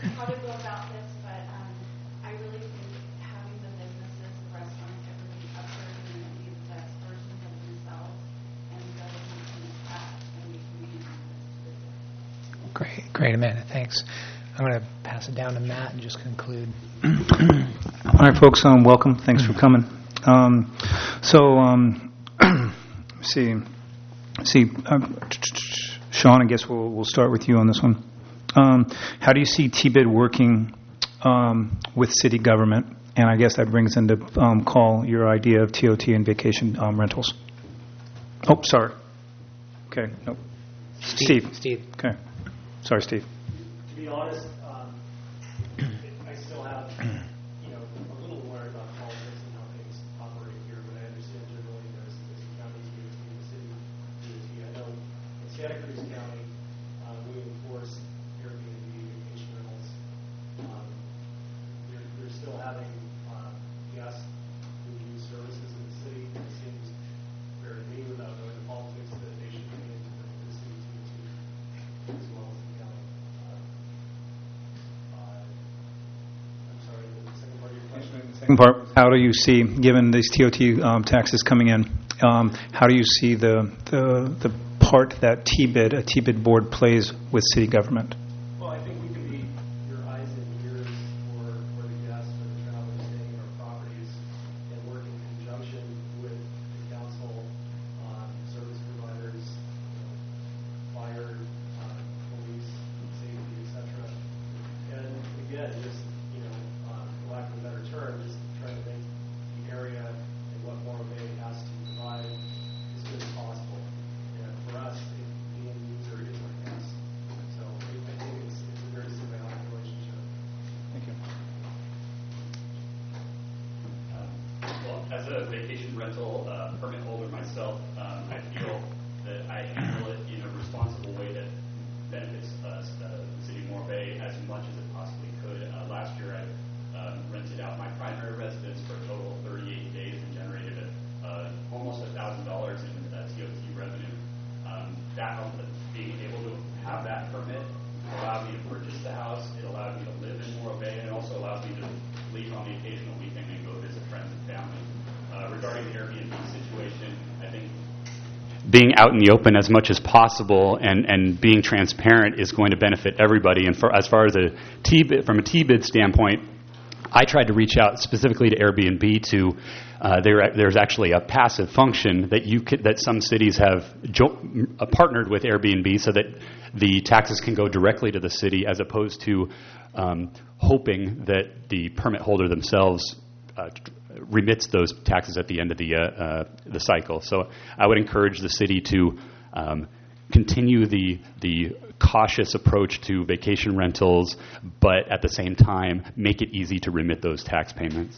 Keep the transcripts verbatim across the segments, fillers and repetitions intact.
how to go about this, but um, I really think having the businesses, the restaurants, everybody up there doing the best versions of themselves and government can attract and we can use this to visit. Great, great, Amanda. Thanks. I'm going to pass it down to Matt and just conclude. All right, folks, um, welcome. Thanks for coming. Um, so, um, see, see, uh, Sean, I guess we'll we'll start with you on this one. Um, how do you see T B I D working um, with city government? And I guess that brings into um, call your idea of T O T and vacation um, rentals. Oh, sorry. Okay, nope. Steve. Steve. Steve. Okay. Sorry, Steve. To be honest, um, I still have, you know, a little worried about politics and how things operate here, but I understand generally there's, there's a county T O T in the city D O T. I know in Santa Cruz County, uh, we enforce Airbnb vacation rentals. Um, you're, you're still having uh, guests who use services in the city. It seems fair to me, without knowing the politics, that they should pay into the city T O T as well as the county. Second part, how do you see, given these T O T um, taxes coming in, um, how do you see the, the the part that T B I D, a T B I D board plays with city government? Well, I think we can be your eyes and ears for, for the guests, for the travelers staying in our properties, and work in conjunction with the council, um, service providers, you know, fire, uh, police, safety, et cetera. And again, just, you know, um, for lack of a better term, just trying to make the area and what Morro Bay has to provide as good as possible. And for us, it, the end user is our guest. So I I think it's, it's a very symbiotic relationship. Thank you. Um, well, as a vacation rental uh, permit holder myself, um, I feel that I handle it in a responsible way that benefits us, uh, the city of Morro Bay, as much as it possibly could. Uh, last year, I um, rented out my primary residence for a total of thirty-eight days and generated a, uh, almost one thousand dollars in uh, T O T revenue. Um, that being able to have that permit allowed me to purchase the house. It allowed me to live in Morro Bay, and it also allows me to leave on the occasional weekend and go visit friends and family. Uh, regarding the Airbnb situation, I think being out in the open as much as possible and, and being transparent is going to benefit everybody. And for as far as a T B I D, from a T B I D standpoint, I tried to reach out specifically to Airbnb to uh, there. There's actually a passive function that you could, that some cities have jo- uh, partnered with Airbnb so that the taxes can go directly to the city as opposed to um, hoping that the permit holder themselves uh, remits those taxes at the end of the uh, uh, the cycle. So I would encourage the city to um, continue the the cautious approach to vacation rentals, but at the same time make it easy to remit those tax payments.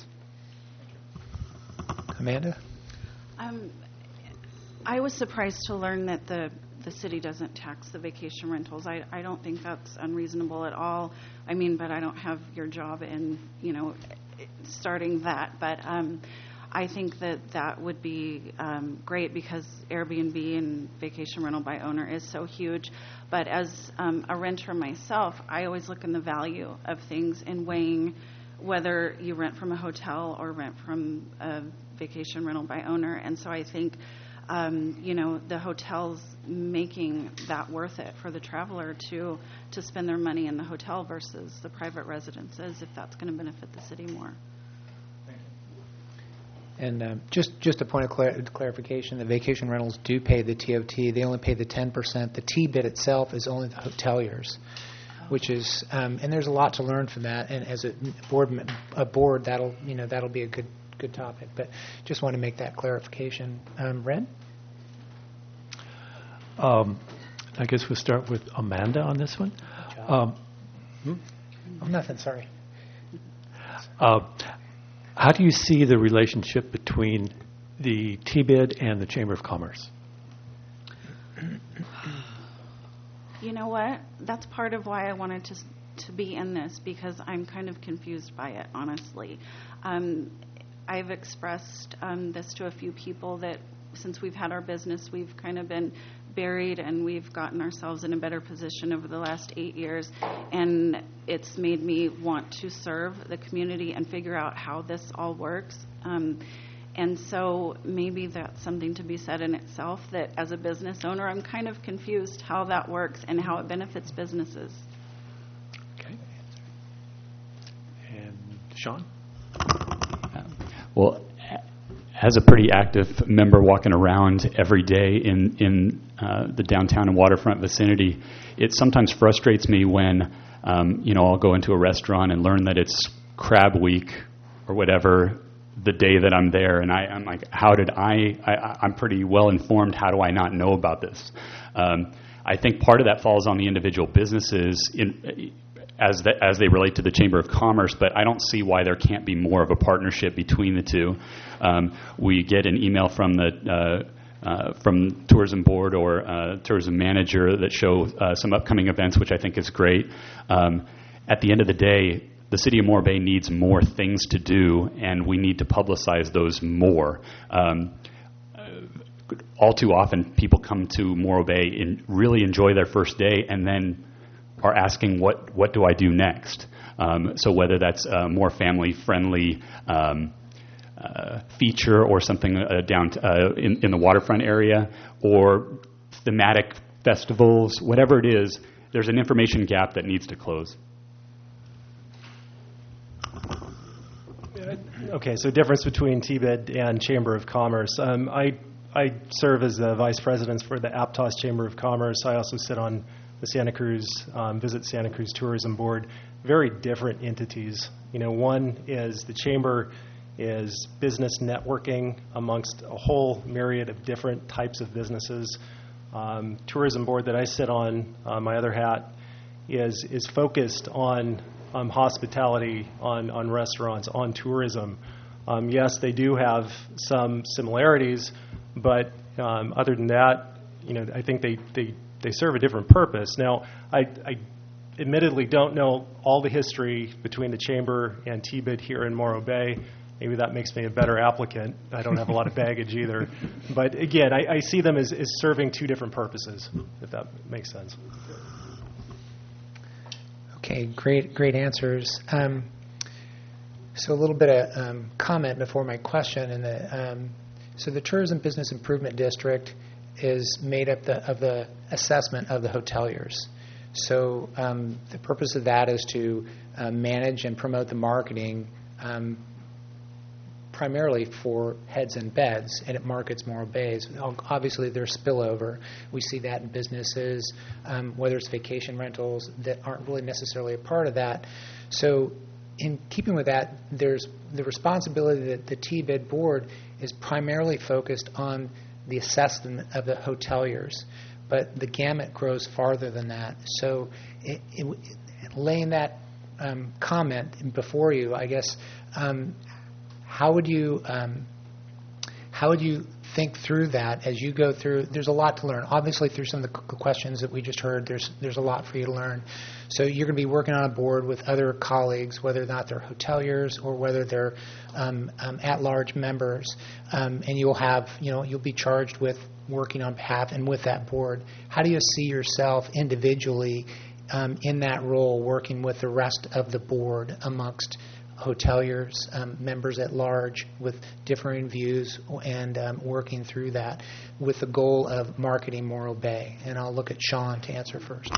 Amanda? Um, I was surprised to learn that the the city doesn't tax the vacation rentals. I, I don't think that's unreasonable at all. I mean, but I don't have your job in, you know, starting that. But um, I think that that would be um, great because Airbnb and vacation rental by owner is so huge. But as um, a renter myself, I always look in the value of things and weighing whether you rent from a hotel or rent from a vacation rental by owner. And so I think, um, you know, the hotel's making that worth it for the traveler to to spend their money in the hotel versus the private residences if that's going to benefit the city more. And um, just just a point of clar- clarification, the vacation rentals do pay the T O T. They only pay the ten percent. The T B I D itself is only the hoteliers, which is, um, and there's a lot to learn from that. And as a board, a board that'll, you know, that'll be a good good topic. But just want to make that clarification. Um, Ren? Um, I guess we'll start with Amanda on this one. Um, hmm? Oh, nothing, sorry. Uh, how do you see the relationship between the T B I D and the Chamber of Commerce? You know what? That's part of why I wanted to to be in this, because I'm kind of confused by it, honestly. Um, I've expressed um, this to a few people that since we've had our business, we've kind of been buried, and we've gotten ourselves in a better position over the last eight years. And it's made me want to serve the community and figure out how this all works. Um, and so maybe that's something to be said in itself, that as a business owner, I'm kind of confused how that works and how it benefits businesses. Okay. And Sean? Well, as a pretty active member walking around every day in, in uh, the downtown and waterfront vicinity, it sometimes frustrates me when, um, you know, I'll go into a restaurant and learn that it's crab week or whatever the day that I'm there, and I, I'm like, how did I, I, I'm pretty well informed, how do I not know about this? Um, I think part of that falls on the individual businesses in as the, as they relate to the Chamber of Commerce, but I don't see why there can't be more of a partnership between the two. Um, we get an email from the uh, uh, from Tourism Board or uh, Tourism Manager that show uh, some upcoming events, which I think is great. Um, at the end of the day, the City of Morro Bay needs more things to do, and we need to publicize those more. Um, all too often, people come to Morro Bay and really enjoy their first day, and then are asking, what what do I do next? Um, so whether that's a more family-friendly um, uh, feature or something uh, down t- uh, in, in the waterfront area, or thematic festivals, whatever it is, there's an information gap that needs to close. Okay, so difference between T B I D and Chamber of Commerce. Um, I I serve as the vice president for the Aptos Chamber of Commerce. I also sit on the Santa Cruz, um, Visit Santa Cruz Tourism Board. Very different entities. You know, one is the Chamber is business networking amongst a whole myriad of different types of businesses. Um, Tourism Board that I sit on, uh, my other hat, is is focused on um, hospitality, on, on restaurants, on tourism. Um, yes, they do have some similarities, but um, other than that, you know, I think they, they, they serve a different purpose. Now, I, I admittedly don't know all the history between the Chamber and T B I D here in Morro Bay. Maybe that makes me a better applicant. I don't have a lot of baggage either. But again, I, I see them as, as serving two different purposes, if that makes sense. Okay, great, great answers. Um, so a little bit of um, comment before my question. In the, um, so the Tourism Business Improvement District is made up the, of the assessment of the hoteliers. So um, the purpose of that is to uh, manage and promote the marketing um, primarily for heads and beds, and it markets Morro Bays. Obviously, there's spillover. We see that in businesses, um, whether it's vacation rentals that aren't really necessarily a part of that. So in keeping with that, there's the responsibility that the T B I D board is primarily focused on the assessment of the hoteliers, but the gamut grows farther than that. So it, it, laying that um, comment before you, I guess, um, How would you um, how would you think through that as you go through? There's a lot to learn. Obviously, through some of the questions that we just heard, there's there's a lot for you to learn. So you're going to be working on a board with other colleagues, whether or not they're hoteliers or whether they're um, um, at-large members, um, and you'll have you know you'll be charged with working on behalf and with that board. How do you see yourself individually um, in that role, working with the rest of the board amongst hoteliers, um, members at large with differing views, and um, working through that with the goal of marketing Morro Bay? And I'll look at Sean to answer first.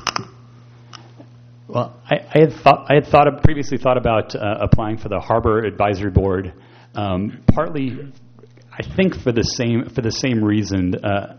Well, I, I had thought I had thought of, previously thought about uh, applying for the Harbor Advisory Board, um, partly, I think for the same for the same reason. Uh,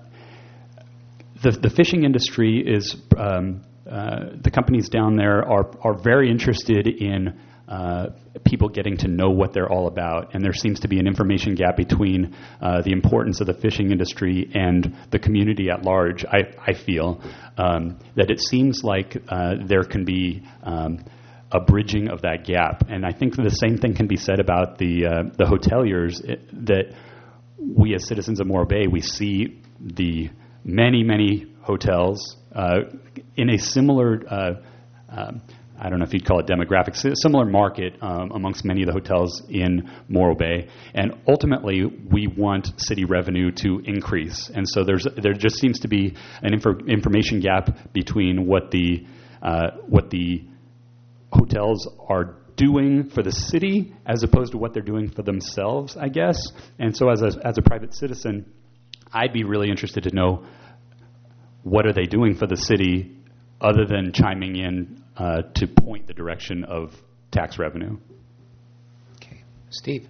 the the fishing industry is um, uh, the companies down there are are very interested in Uh, people getting to know what they're all about, and there seems to be an information gap between uh, the importance of the fishing industry and the community at large. I, I feel um, that it seems like uh, there can be um, a bridging of that gap, and I think the same thing can be said about the uh, the hoteliers. It, that we as citizens of Morro Bay, we see the many many hotels uh, in a similar Uh, uh, I don't know if you'd call it demographics, a similar market um, amongst many of the hotels in Morro Bay. And ultimately, we want city revenue to increase. And so there's there just seems to be an infor- information gap between what the uh, what the hotels are doing for the city as opposed to what they're doing for themselves, I guess. And so as a, as a private citizen, I'd be really interested to know what are they doing for the city other than chiming in uh, to point the direction of tax revenue. Okay. Steve?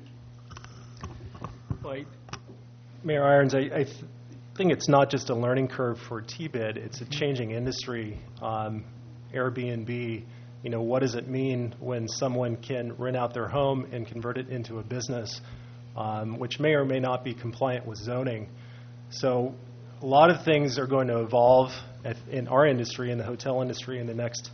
Well, I- Mayor Irons, I, I th- think it's not just a learning curve for T B I D, it's a changing industry. Um, Airbnb, you know, what does it mean when someone can rent out their home and convert it into a business, um, which may or may not be compliant with zoning? So a lot of things are going to evolve at, in our industry, in the hotel industry, in the next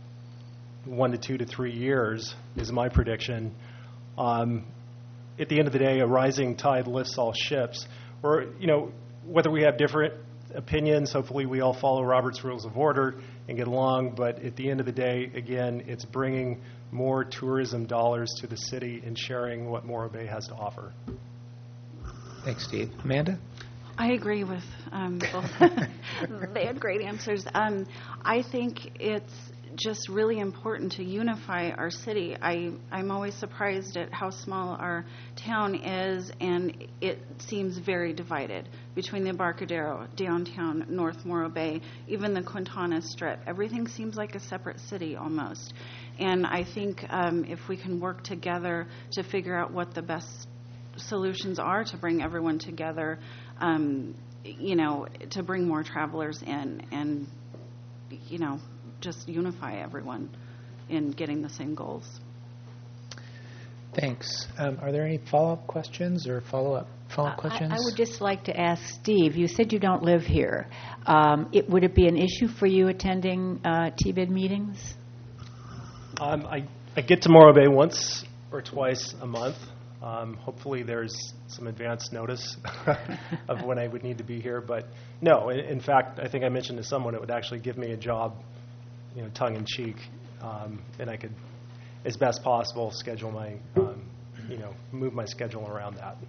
one to two to three years, is my prediction. Um, at the end of the day, a rising tide lifts all ships. Or, you know, whether we have different opinions, hopefully we all follow Robert's Rules of Order and get along. But at the end of the day, again, it's bringing more tourism dollars to the city and sharing what Morro Bay has to offer. Thanks, Steve. Amanda? I agree with um, both. They had great answers. Um, I think it's just really important to unify our city. I, I'm always surprised at how small our town is, and it seems very divided between the Embarcadero, downtown, North Morro Bay, even the Quintana Strip. Everything seems like a separate city almost. And I think um, if we can work together to figure out what the best solutions are to bring everyone together, um, you know, to bring more travelers in and, you know, just unify everyone in getting the same goals. Thanks. Um, are there any follow-up questions or follow-up follow-up questions? I, I would just like to ask Steve, you said you don't live here. Um, it, would it be an issue for you attending uh, T B I D meetings? Um, I, I get to Morro Bay once or twice a month. Um, hopefully there's some advance notice of when I would need to be here. But no, in, in fact, I think I mentioned to someone it would actually give me a job, you know, tongue-in-cheek, um, and I could, as best possible, schedule my, um, you know, move my schedule around that.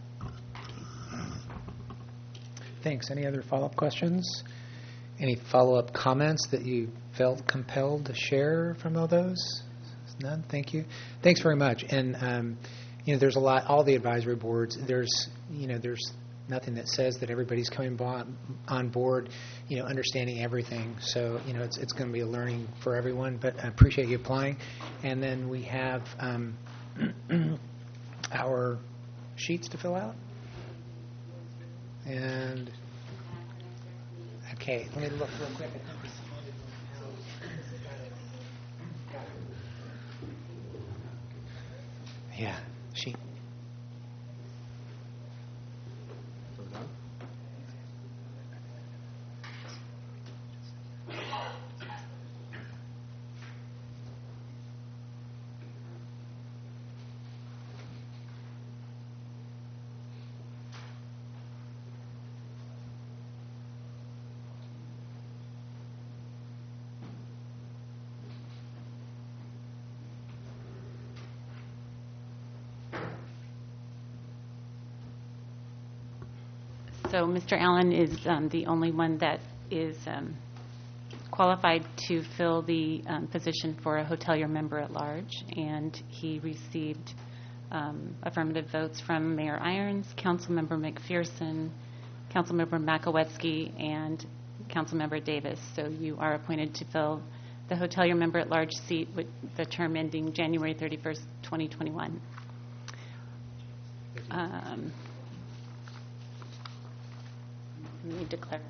Thanks. Any other follow-up questions? Any follow-up comments that you felt compelled to share from all those? None? Thank you. Thanks very much. And, um, you know, there's a lot, all the advisory boards, there's, you know, there's nothing that says that everybody's coming bon- on board, you know, understanding everything. So, you know, it's it's going to be a learning for everyone, but I appreciate you applying. And then we have um, our sheets to fill out. And, okay, let me look real quick. Yeah, sheet. So Mister Allen is um, the only one that is um, qualified to fill the um, position for a hotelier member at large, and he received um, affirmative votes from Mayor Irons, Councilmember McPherson, Councilmember Makowetsky, and Councilmember Davis. So you are appointed to fill the hotelier member at large seat with the term ending January thirty-first, twenty twenty-one. Um, Let me declare.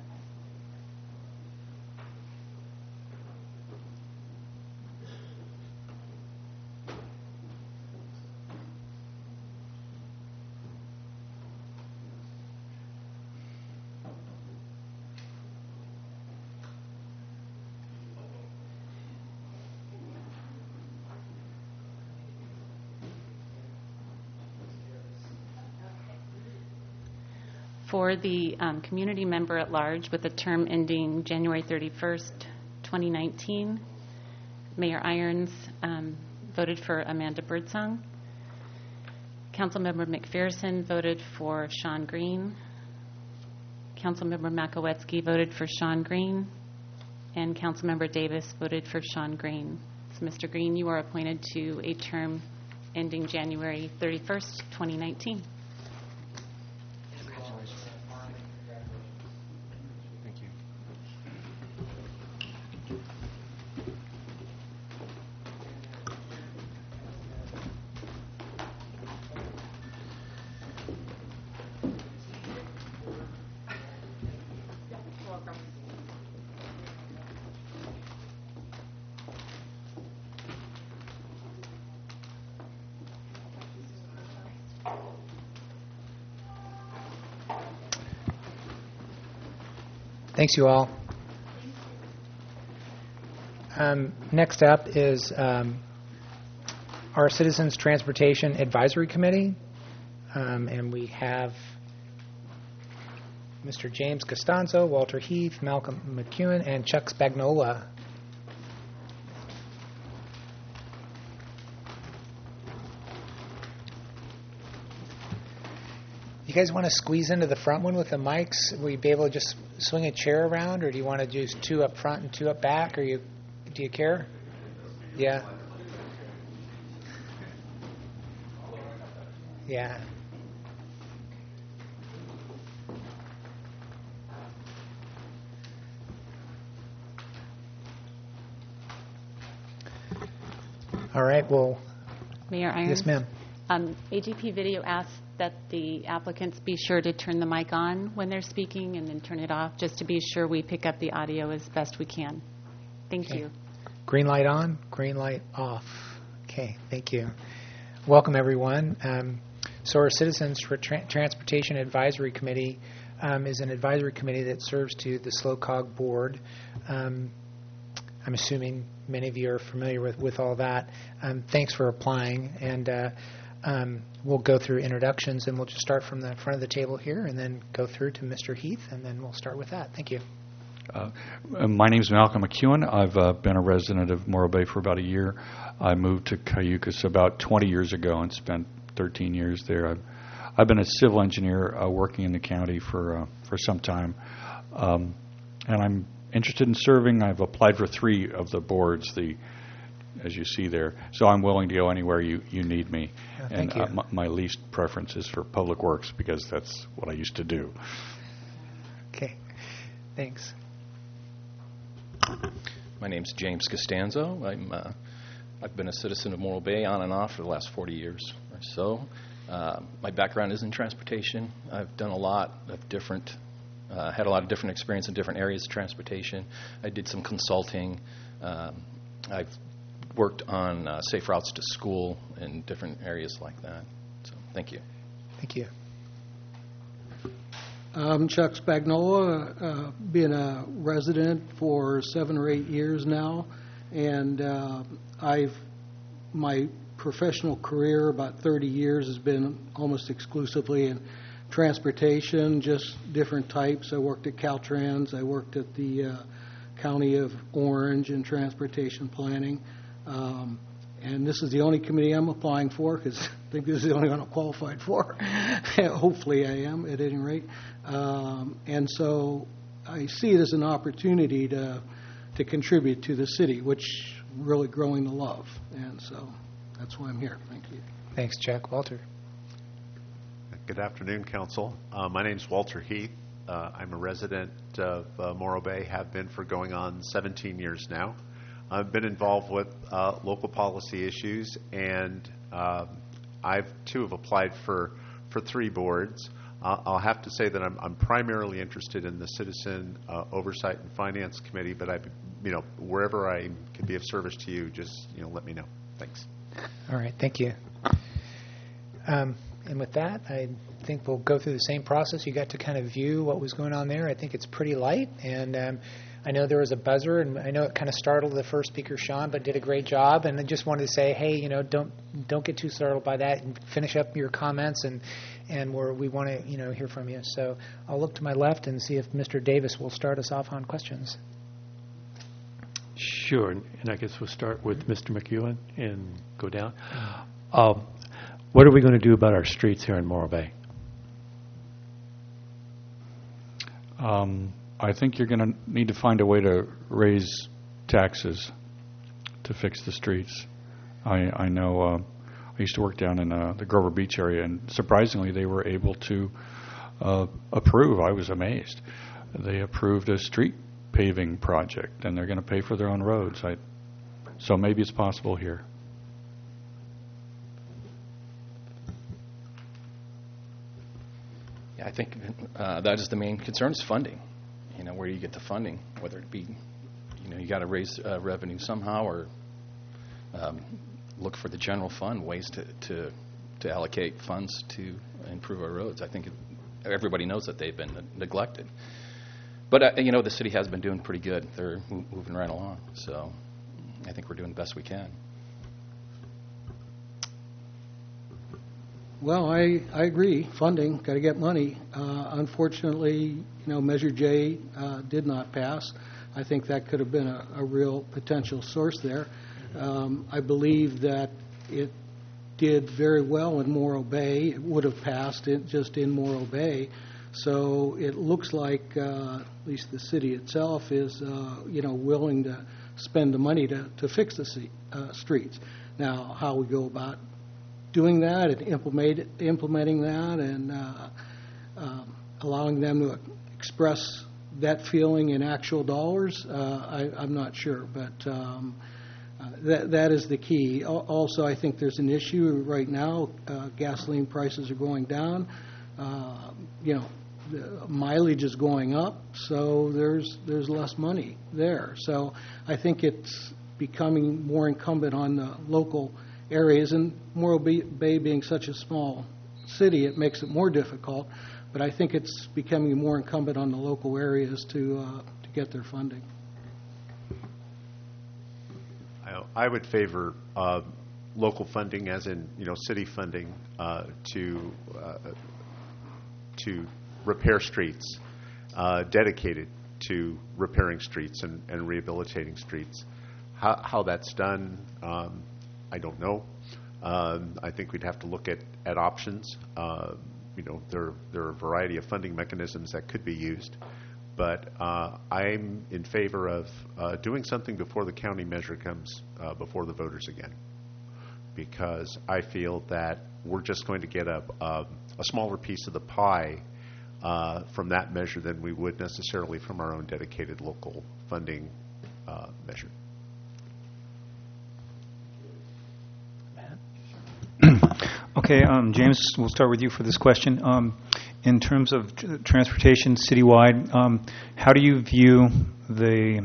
For the um, community member at large with a term ending January thirty-first, twenty nineteen, Mayor Irons um, voted for Amanda Birdsong. Councilmember McPherson voted for Sean Green. Councilmember Makowetsky voted for Sean Green. And Councilmember Davis voted for Sean Green. So, Mister Green, you are appointed to a term ending January thirty-first, twenty nineteen. Thank you. Thanks, you all. Um, next up is um, our Citizens Transportation Advisory Committee, um, and we have Mister James Costanzo, Walter Heath, Malcolm McEwen, and Chuck Spagnola. You guys want to squeeze into the front one with the mics? Will you be able to just swing a chair around, or do you want to do two up front and two up back, or you do you care? Yeah. Yeah. All right. Well. Mayor Irons? Yes, ma'am. Um, A G P Video asked that the applicants be sure to turn the mic on when they're speaking and then turn it off, just to be sure we pick up the audio as best we can. Thank Okay. you. Green light on, green light off. Okay, thank you. Welcome, everyone. Um, so our Citizens for Tra- Transportation Advisory Committee um, is an advisory committee that serves to the SLOCOG board. Um, I'm assuming many of you are familiar with, with all that. Um, thanks for applying, and uh, um, we'll go through introductions, and we'll just start from the front of the table here and then go through to Mister Heath, and then we'll start with that. Thank you. Uh, my name is Malcolm McEwen. I've uh, been a resident of Morro Bay for about a year. I moved to Cayucas about twenty years ago and spent thirteen years there. I've, I've been a civil engineer uh, working in the county for uh, for some time, um, and I'm interested in serving. I've applied for three of the boards, the as you see there. So I'm willing to go anywhere you, you need me. Oh, and thank you. Uh, my, my least preference is for public works because that's what I used to do. Okay, thanks. My name's James Costanzo. I'm, uh, I've been a citizen of Morro Bay on and off for the last forty years or so. Uh, my background is in transportation. I've done a lot of different, uh, had a lot of different experience in different areas of transportation. I did some consulting. Um, I've worked on uh, safe routes to school in different areas like that. So thank you. Thank you. I'm Chuck Spagnola, uh, been a resident for seven or eight years now, and uh, I've my professional career, about thirty years, has been almost exclusively in transportation, just different types. I worked at Caltrans, I worked at the uh, County of Orange in transportation planning, um, and this is the only committee I'm applying for because I think this is the only one I'm qualified for. Hopefully I am, at any rate. Um, and so I see it as an opportunity to to contribute to the city, which really growing to love. And so that's why I'm here. Thank you. Thanks, Chuck. Walter. Good afternoon, Council. Uh, my name is Walter Heath. Uh, I'm a resident of uh, Morro Bay, have been for going on seventeen years now. I've been involved with uh, local policy issues, and uh, I've too have applied for, for three boards. Uh, I'll have to say that I'm, I'm primarily interested in the Citizen uh, Oversight and Finance Committee, but I, you know, wherever I can be of service to you, just you know, let me know. Thanks. All right, thank you. Um, and with that, I think we'll go through the same process. You got to kind of view what was going on there. I think it's pretty light, and um, I know there was a buzzer, and I know it kind of startled the first speaker, Sean, but did a great job. And I just wanted to say, hey, you know, don't don't get too startled by that, and finish up your comments, and and we're, we want to, you know, hear from you. So I'll look to my left and see if Mister Davis will start us off on questions. Sure, and and I guess we'll start with Mister McEwen and go down. Um, What are we going to do about our streets here in Morro Bay? Um, I think you're going to need to find a way to raise taxes to fix the streets. I, I know uh, I used to work down in uh, the Grover Beach area, and surprisingly, they were able to uh, approve. I was amazed. They approved a street paving project, and they're going to pay for their own roads. I, so maybe it's possible here. Yeah, I think uh, that is the main concern is funding. You know, where do you get the funding? Whether it be, you know, you got to raise uh, revenue somehow, or um, look for the general fund ways to, to to allocate funds to improve our roads. I think it, everybody knows that they've been neglected. But, uh, you know, the city has been doing pretty good. They're mo- moving right along. So I think we're doing the best we can. Well, I, I agree. Funding, got to get money. Uh, unfortunately, you know, Measure J uh, did not pass. I think that could have been a, a real potential source there. Um, I believe that it did very well in Morro Bay. It would have passed it just in Morro Bay. So it looks like uh, at least the city itself is, uh, you know, willing to spend the money to, to fix the se- uh, streets. Now, how we go about doing that and implement, implementing that and uh, um, allowing them to express that feeling in actual dollars, uh, I, I'm not sure. But um, uh, that that is the key. Al- Also, I think there's an issue right now. Uh, gasoline prices are going down. Uh, you know, the mileage is going up, so there's there's less money there. So I think it's becoming more incumbent on the local areas, and Morro Bay being such a small city, it makes it more difficult. But I think it's becoming more incumbent on the local areas to uh, to get their funding. I, I would favor uh, local funding, as in, you know, city funding, uh, to uh, to repair streets, uh, dedicated to repairing streets and, and rehabilitating streets. How, how that's done, um, I don't know. Um, I think we'd have to look at, at options. Uh, you know, there, there are a variety of funding mechanisms that could be used. But uh, I'm in favor of uh, doing something before the county measure comes uh, before the voters again. Because I feel that we're just going to get a, a, a smaller piece of the pie uh, from that measure than we would necessarily from our own dedicated local funding uh, measure. Okay, um, James, we'll start with you for this question. Um, in terms of tr- transportation citywide, um, how do you view the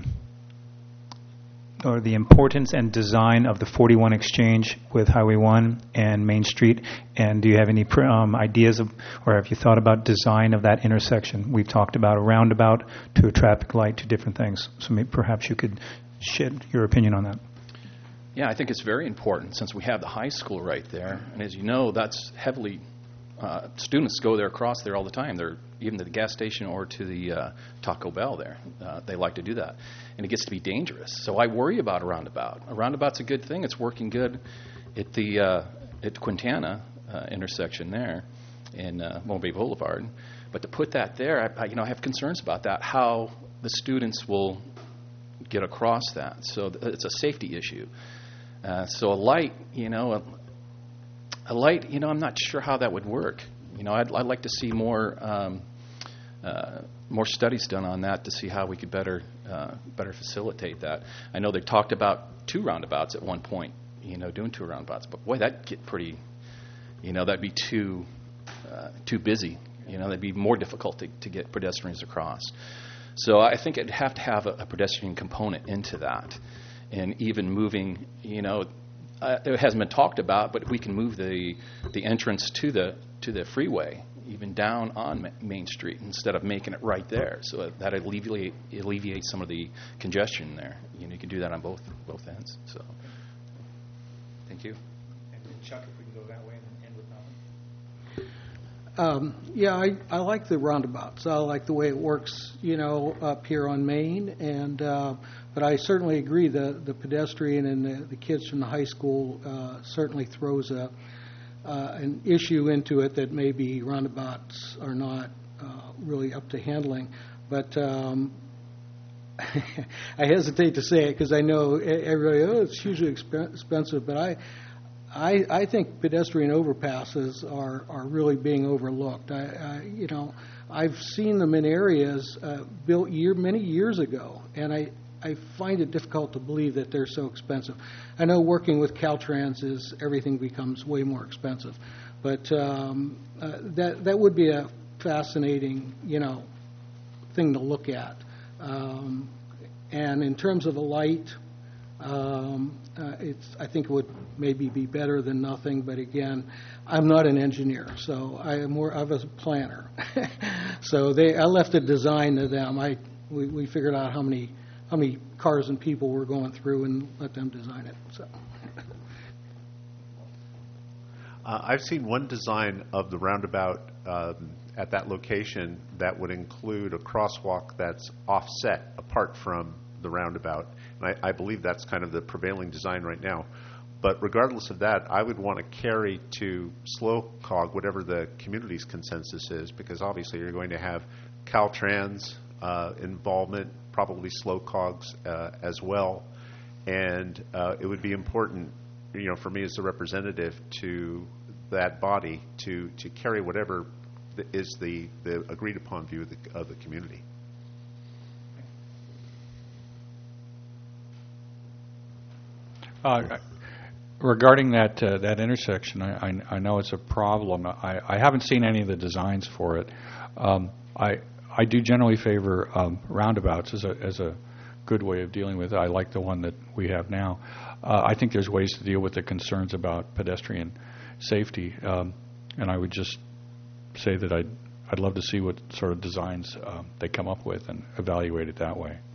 or the importance and design of the forty-one exchange with Highway one and Main Street? And do you have any pr- um, ideas of, or have you thought about design of that intersection? We've talked about a roundabout to a traffic light to different things. So maybe perhaps you could shed your opinion on that. Yeah, I think it's very important since we have the high school right there. And as you know, that's heavily, uh, students go there, across there all the time. They're even to the gas station or to the uh, Taco Bell there. Uh, they like to do that. And it gets to be dangerous. So I worry about a roundabout. A roundabout's a good thing. It's working good at the uh, at Quintana uh, intersection there in uh, Morro Bay Boulevard. But to put that there, I, I, you know, I have concerns about that, how the students will get across that. So th- it's a safety issue. Uh, so a light, you know, a, a light, you know, I'm not sure how that would work. You know, I'd, I'd like to see more um, uh, more studies done on that to see how we could better uh, better facilitate that. I know they talked about two roundabouts at one point, you know, doing two roundabouts, but boy, that'd get pretty, you know, that'd be too uh, too busy. You know, that'd be more difficult to, to get pedestrians across. So I think it'd have to have a, a pedestrian component into that. And even moving, you know, uh, it hasn't been talked about, but we can move the the entrance to the to the freeway even down on Ma- Main Street instead of making it right there. So that alleviate alleviates some of the congestion there. You know, you can do that on both both ends. So, thank you. And then Chuck, if we can go that way and end with Um, yeah, I, I like the roundabouts. I like the way it works, you know, up here on Main. And uh, but I certainly agree the the pedestrian and the, the kids from the high school uh, certainly throws a uh, an issue into it that maybe roundabouts are not uh, really up to handling. But um, I hesitate to say it because I know everybody, oh, it's hugely exp- expensive. But I. I, I think pedestrian overpasses are, are really being overlooked. I, I, you know, I've seen them in areas uh, built year many years ago, and I, I find it difficult to believe that they're so expensive. I know working with Caltrans is everything becomes way more expensive, but um, uh, that that would be a fascinating, you know, thing to look at. Um, and in terms of the light. Um, uh, it's, I think it would maybe be better than nothing, but again, I'm not an engineer, so I am more of a planner. So they, I left the design to them. I, we, we figured out how many, how many cars and people were going through and let them design it. So. Uh, I've seen one design of the roundabout um, at that location that would include a crosswalk that's offset apart from the roundabout. And I, I believe that's kind of the prevailing design right now. But regardless of that, I would want to carry to slow cog whatever the community's consensus is, because obviously you're going to have Caltrans uh, involvement, probably slow cogs uh, as well. And uh, it would be important, you know, for me as a representative to that body to, to carry whatever the, is the, the agreed upon view of the, of the community. Uh, regarding that uh, that intersection, I, I, I know it's a problem. I, I haven't seen any of the designs for it. Um, I I do generally favor um, roundabouts as a as a good way of dealing with it. I like the one that we have now. Uh, I think there's ways to deal with the concerns about pedestrian safety, um, and I would just say that I'd I'd love to see what sort of designs um, they come up with and evaluate it that way.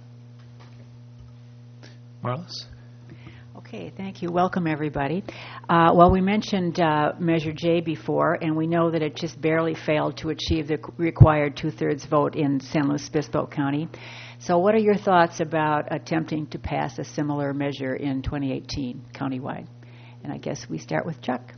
Marlis? Okay, thank you. Welcome, everybody. Uh, well, we mentioned uh, Measure J before, and we know that it just barely failed to achieve the required two-thirds vote in San Luis Obispo County. So what are your thoughts about attempting to pass a similar measure in twenty eighteen countywide? And I guess we start with Chuck.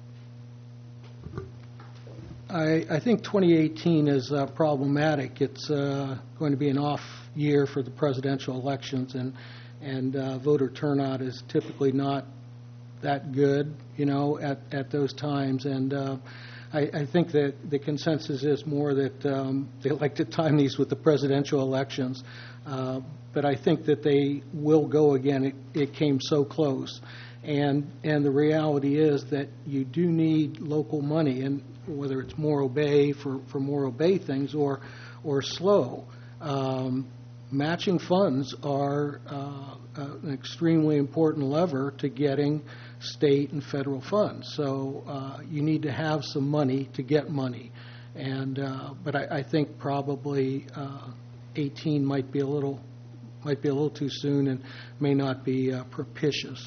I, I think twenty eighteen is uh, problematic. It's uh, going to be an off year for the presidential elections, and and uh, voter turnout is typically not that good, you know, at, at those times. And uh, I, I think that the consensus is more that um, they like to time these with the presidential elections. Uh, but I think that they will go again. It, it came so close. And and the reality is that you do need local money, and whether it's Morro Bay for, for Morro Bay things or or slow. Um, matching funds are uh, uh, an extremely important lever to getting state and federal funds. So uh, you need to have some money to get money. And uh, but I, I think probably uh, eighteen might be a little might be a little too soon and may not be uh, propitious.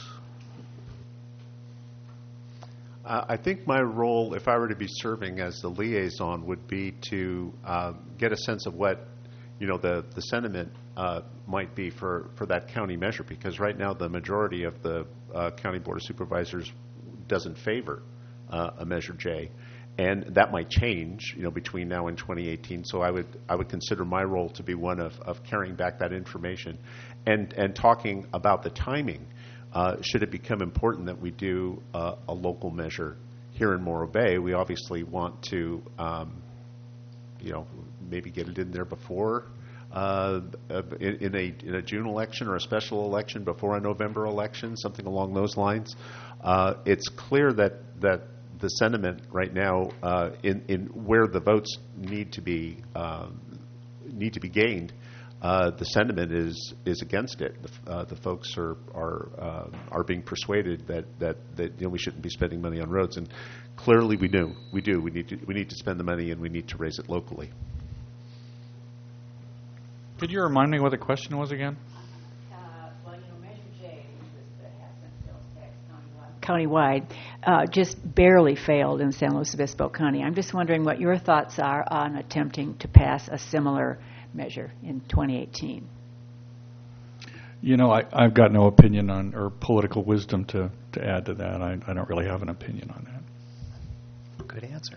Uh, I think my role, if I were to be serving as the liaison, would be to uh, get a sense of what, you know, the, the sentiment uh, might be for, for that county measure, because right now the majority of the uh, County Board of Supervisors doesn't favor uh, a Measure J. And that might change, you know, between now and twenty eighteen. So I would I would consider my role to be one of, of carrying back that information and, and talking about the timing. Uh, should it become important that we do uh, a local measure here in Morro Bay, we obviously want to, um, you know, maybe get it in there before uh, in, in a in a June election or a special election before a November election, something along those lines. Uh, it's clear that that the sentiment right now uh, in in where the votes need to be um, need to be gained. Uh, the sentiment is is against it. The, uh, the folks are are uh, are being persuaded that, that, that you know we shouldn't be spending money on roads, and clearly we do. We do. We need to we need to spend the money, and we need to raise it locally. Could you remind me what the question was again? Uh, well, you know, Measure J, which was the half cent sales tax countywide, countywide, uh, just barely failed in San Luis Obispo County. I'm just wondering what your thoughts are on attempting to pass a similar measure in twenty eighteen. You know, I, I've got no opinion on, or political wisdom to, to add to that. I, I don't really have an opinion on that. Good answer.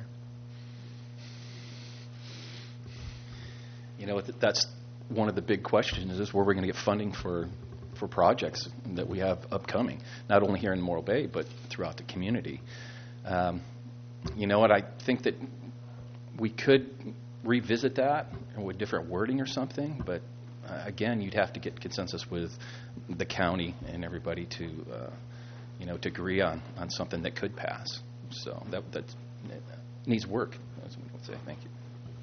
You know, th- that's one of the big questions is where we're going to get funding for, for projects that we have upcoming, not only here in Morro Bay, but throughout the community. Um, you know what, I think that we could revisit that with different wording or something, but uh, again, you'd have to get consensus with the county and everybody to, uh, you know, to agree on, on something that could pass. So that that needs work, as we would say. Thank you.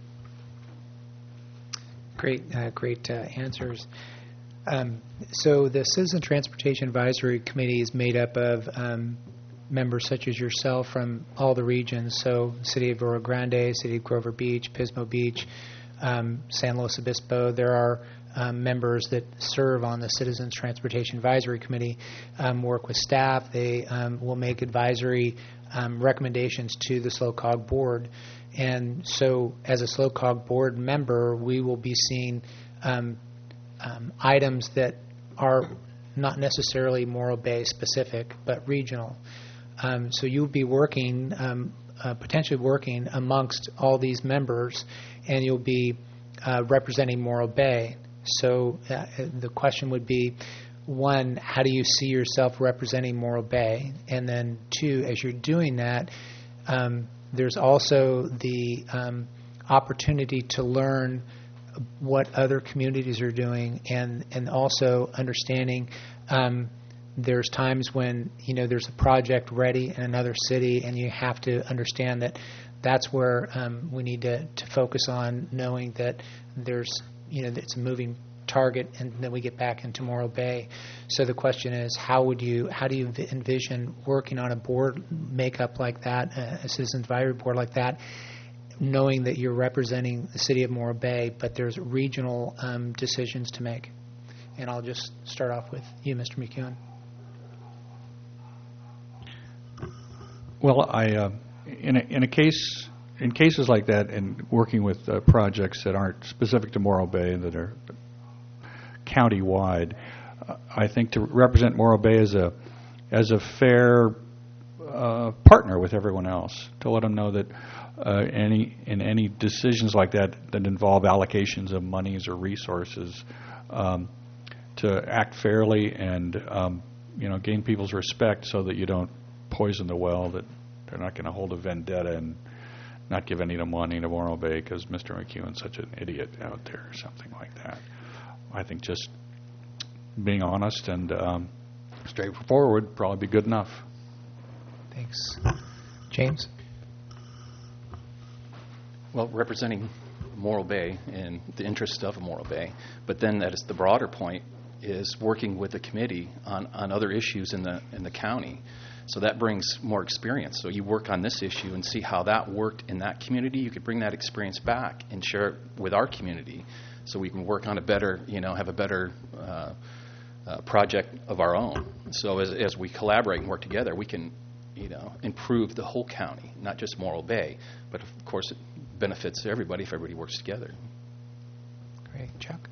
Great, uh, great uh, answers. Um, so the Citizen Transportation Advisory Committee is made up of um, members such as yourself from all the regions. So City of Rio Grande, City of Grover Beach, Pismo Beach, um, San Luis Obispo. There are um, members that serve on the Citizens Transportation Advisory Committee, um, work with staff. They um, will make advisory um, recommendations to the SLOCOG board. And so as a SLOCOG board member, we will be seeing um, um, items that are not necessarily Morro Bay specific, but regional. Um, so you'll be working, um, uh, potentially working amongst all these members, and you'll be uh, representing Morro Bay. So uh, the question would be, one, how do you see yourself representing Morro Bay? And then two, as you're doing that, um, there's also the um, opportunity to learn what other communities are doing, and, and also understanding um, there's times when, you know, there's a project ready in another city, and you have to understand that that's where um, we need to, to focus on, knowing that there's, you know, it's a moving target, and then we get back into Morro Bay. So the question is, how would you, how do you envision working on a board makeup like that, a citizen advisory board like that, knowing that you're representing the city of Morro Bay, but there's regional um, decisions to make? And I'll just start off with you, Mister McEwen. Well, I uh, in a, in a case in cases like that, and working with uh, projects that aren't specific to Morro Bay that are county-wide, uh, I think to represent Morro Bay as a as a fair uh, partner with everyone else, to let them know that uh, any in any decisions like that that involve allocations of monies or resources, um, to act fairly and um, you know, gain people's respect, so that you don't poison the well, that they're not going to hold a vendetta and not give any of the money to Morro Bay because Mister McEwen's such an idiot out there or something like that. I think just being honest and um, straightforward would probably be good enough. Thanks. James? Well, representing Morro Bay and the interest of Morro Bay, but then that is the broader point, is working with the committee on, on other issues in the in the county. So that brings more experience. So you work on this issue and see how that worked in that community. You could bring that experience back and share it with our community, so we can work on a better, you know, have a better uh, uh, project of our own. So as as we collaborate and work together, we can, you know, improve the whole county, not just Morro Bay, but of course it benefits everybody if everybody works together. Great. Chuck?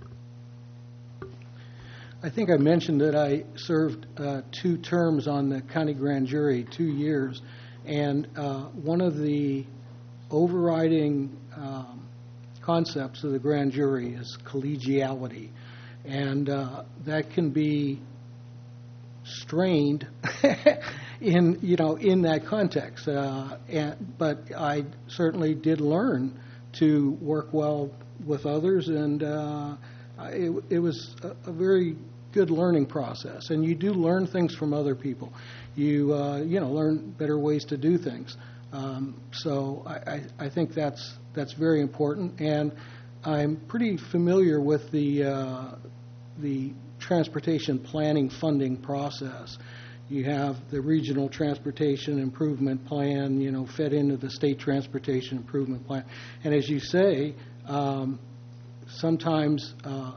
I think I mentioned that I served uh, two terms on the county grand jury, two years, and uh, one of the overriding um, concepts of the grand jury is collegiality, and uh, that can be strained in, you know, in that context. Uh, and, but I certainly did learn to work well with others, and uh, it, it was a, a very good learning process. And you do learn things from other people. You uh, you know, learn better ways to do things. Um, so I, I, I think that's that's very important. And I'm pretty familiar with the uh, the transportation planning funding process. You have the regional transportation improvement plan, you know, fed into the state transportation improvement plan. And as you say, um, sometimes uh,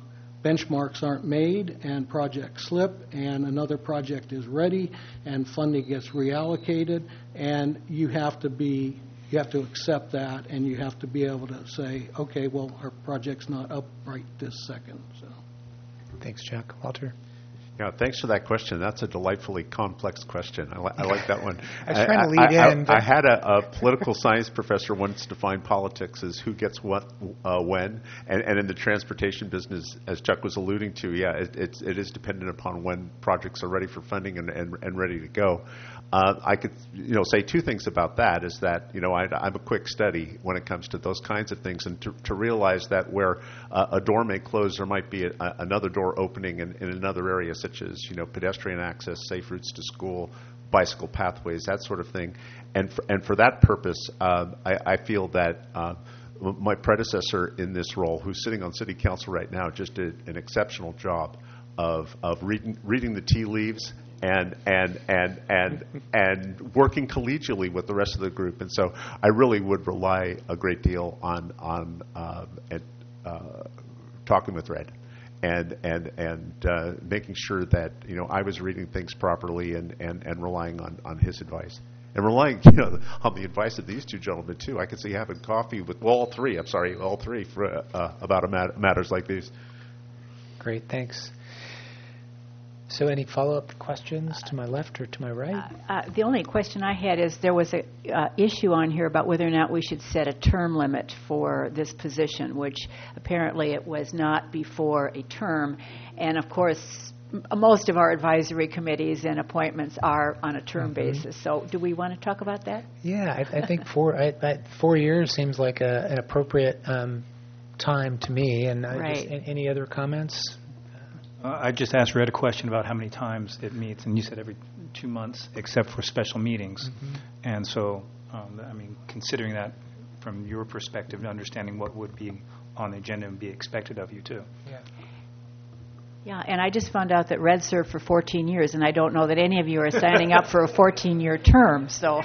benchmarks aren't made and projects slip and another project is ready and funding gets reallocated, and you have to be, you have to accept that, and you have to be able to say, okay, well, our project's not up right this second. So, Thanks, Chuck. Walter? Yeah, thanks for that question. That's a delightfully complex question. I, li- I like that one. I was trying to lead I, I, in, I, but- I had a, a political science professor once define politics as who gets what uh, when, and, and in the transportation business, as Chuck was alluding to, yeah, it, it's, it is dependent upon when projects are ready for funding and, and, and ready to go. Uh, I could, you know, say two things about that. Is that, you know, I, I'm a quick study when it comes to those kinds of things, and to, to realize that where uh, a door may close, there might be a, a, another door opening in, in another area, such as, you know, pedestrian access, safe routes to school, bicycle pathways, that sort of thing. And for, and for that purpose, uh, I, I feel that uh, my predecessor in this role, who's sitting on City Council right now, just did an exceptional job of of reading reading the tea leaves. And and and and and working collegially with the rest of the group, and so I really would rely a great deal on on uh, and, uh, talking with Red, and and and uh, making sure that, you know, I was reading things properly, and, and, and relying on, on his advice, and relying, you know, on the advice of these two gentlemen too. I could see having coffee with well, all three. I'm sorry, all three for uh, about a mat- matters like these. Great, thanks. So any follow-up questions to my left or to my right? Uh, uh, the only question I had is there was a uh, issue on here about whether or not we should set a term limit for this position, which apparently it was not before a term. And of course, m- most of our advisory committees and appointments are on a term Mhm. basis. So do we want to talk about that? Yeah, I, I think four I, I, four years seems like a, an appropriate um, time to me. And I Right. just, a- any other comments? Uh, I just asked Red a question about how many times it meets, and you said every two months, except for special meetings. Mhm. And so, um, I mean, considering that from your perspective, and understanding what would be on the agenda and be expected of you, too. Yeah. Yeah, and I just found out that Red served for fourteen years, and I don't know that any of you are signing up for a fourteen-year term, so.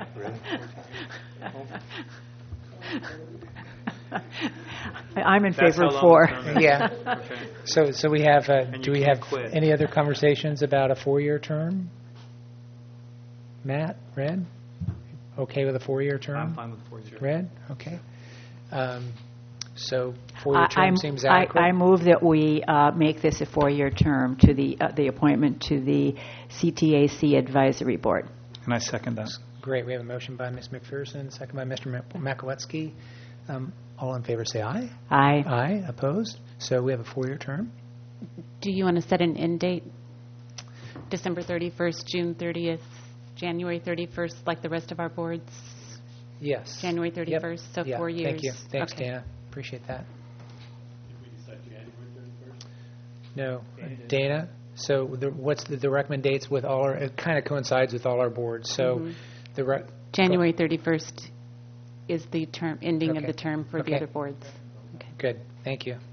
I'm in That's favor how of long four. the term is. Yeah. Okay. So, so we have. Uh, And do you we can't have quit. any other conversations about a four-year term? Matt, Red, okay with a four-year term? I'm fine with the four-year. Red, okay. Um, so four-year I- term I'm- seems I- adequate. I move that we uh, make this a four-year term to the uh, the appointment to the C T A C Advisory Board. And I second that. Great. We have a motion by Miz McPherson, second by Mister Ma- Makowetsky. Um, all in favor, say aye. Aye. Aye. Opposed? So we have a four-year term. Do you want to set an end date? December thirty-first, June thirtieth, January thirty-first, like the rest of our boards? Yes. January Yep. thirty-first, so Yeah. four years. Thank you. Thanks, Okay. Dana. Appreciate that. Did we decide January thirty-first? No, Dana. So the, what's the, the recommend dates with all our? It kind of coincides with all our boards. So Mhm. the re- January thirty-first is the term, ending of Okay. the term for the Okay. other boards. Okay. Good. Thank you.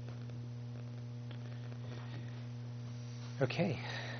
Okay.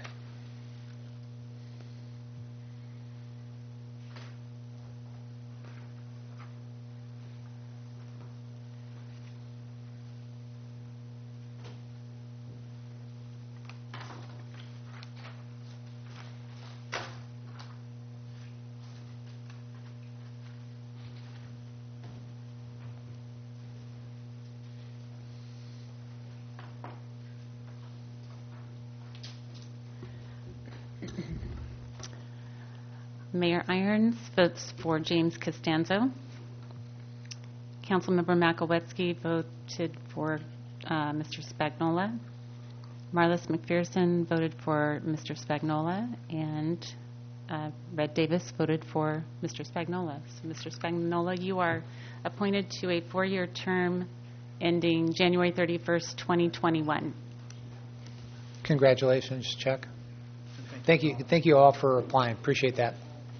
Mayor Irons votes for James Costanzo. Councilmember Makowetsky voted for uh, Mister Spagnola. Marlis McPherson voted for Mister Spagnola, and uh, Red Davis voted for Mister Spagnola. So, Mister Spagnola, you are appointed to a four-year term ending January thirty-first, twenty twenty-one. Congratulations, Chuck. Thank you. Thank you all for applying. Appreciate that.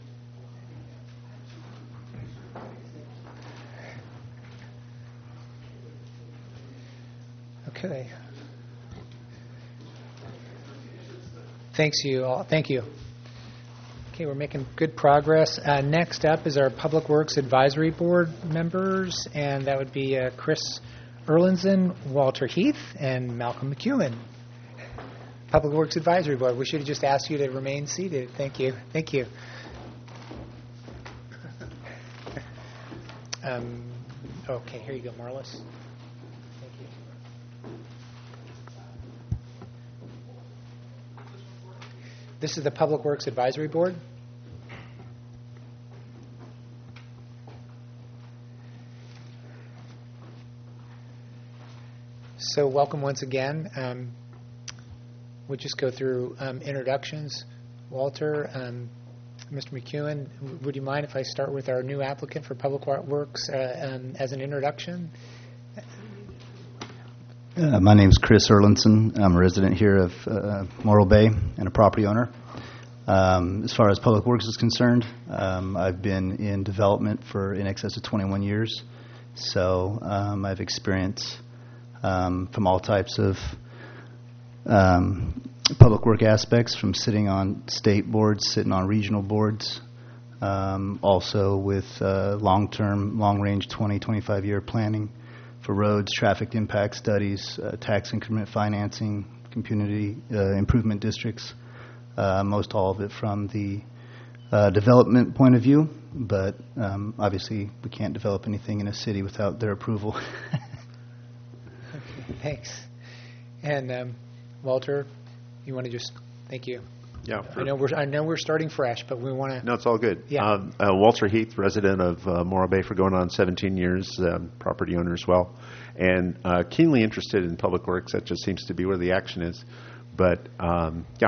Okay. Thanks you all. Thank you. Okay, we're making good progress. Uh, next up is our Public Works Advisory Board members, and that would be uh, Chris Erlinson, Walter Heath, and Malcolm McEwen. Public Works Advisory Board. We should have just asked you to remain seated. Thank you. Thank you. um, okay, here you go, Marlis. Thank you. This is the Public Works Advisory Board. So welcome once again. Um, we'll just go through um, introductions. Walter, um, Mister McEwen, would you mind if I start with our new applicant for Public Works uh, um, as an introduction? Uh, my name is Chris Erlinson. I'm a resident here of uh, Morro Bay and a property owner. Um, as far as Public Works is concerned, um, I've been in development for in excess of twenty-one years. So um, I've experienced Um, from all types of um, public work aspects, from sitting on state boards, sitting on regional boards, um, also with uh, long-term, long-range twenty, twenty-five-year planning for roads, traffic impact studies, uh, tax increment financing, community uh, improvement districts, uh, most all of it from the uh, development point of view, but um, obviously we can't develop anything in a city without their approval. Thanks. And um, Walter, you want to just thank you. Yeah. I know we're I know we're starting fresh, but we want to. No, it's all good. Yeah. Um, uh, Walter Heath, resident of uh, Morro Bay for going on seventeen years, um, property owner as well, and uh, keenly interested in public works. That just seems to be where the action is. But um, yeah.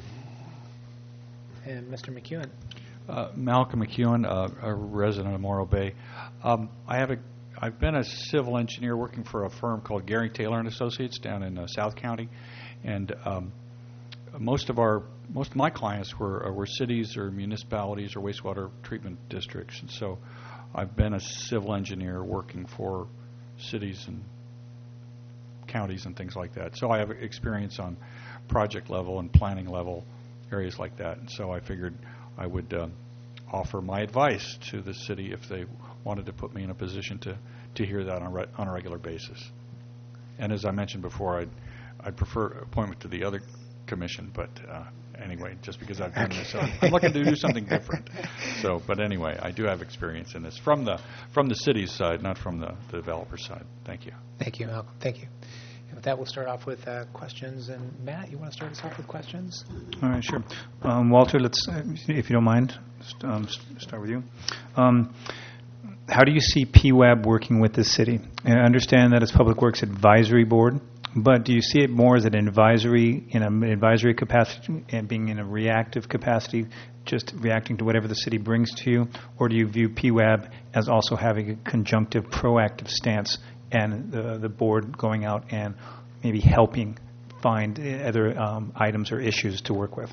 And Mister McEwen. Uh, Malcolm McEwen, uh, a resident of Morro Bay. Um, I have a I've been a civil engineer working for a firm called Gary Taylor and Associates down in uh, South County, and um, most of our most of my clients were uh, were cities or municipalities or wastewater treatment districts, and so I've been a civil engineer working for cities and counties and things like that. So I have experience on project level and planning level areas like that, and so I figured I would uh, offer my advice to the city if they wanted to put me in a position to, to hear that on a, re- on a regular basis. And as I mentioned before, I'd, I'd prefer appointment to the other commission, but uh, anyway, just because I've done this, I'm, I'm looking to do something different. So, but anyway, I do have experience in this from the from the city's side, not from the, the developer side. Thank you. Thank you, Malcolm. Thank you. And with that, we'll start off with uh, questions. And Matt, you want to start us off with questions? All right, sure. Um, Walter, let's, uh, if you don't mind, um, start with you. Um, How do you see P W A B working with the city? And I understand that it's Public Works Advisory Board, but do you see it more as an advisory, in an advisory capacity and being in a reactive capacity, just reacting to whatever the city brings to you? Or do you view P W A B as also having a conjunctive, proactive stance and the, the board going out and maybe helping find other um, items or issues to work with?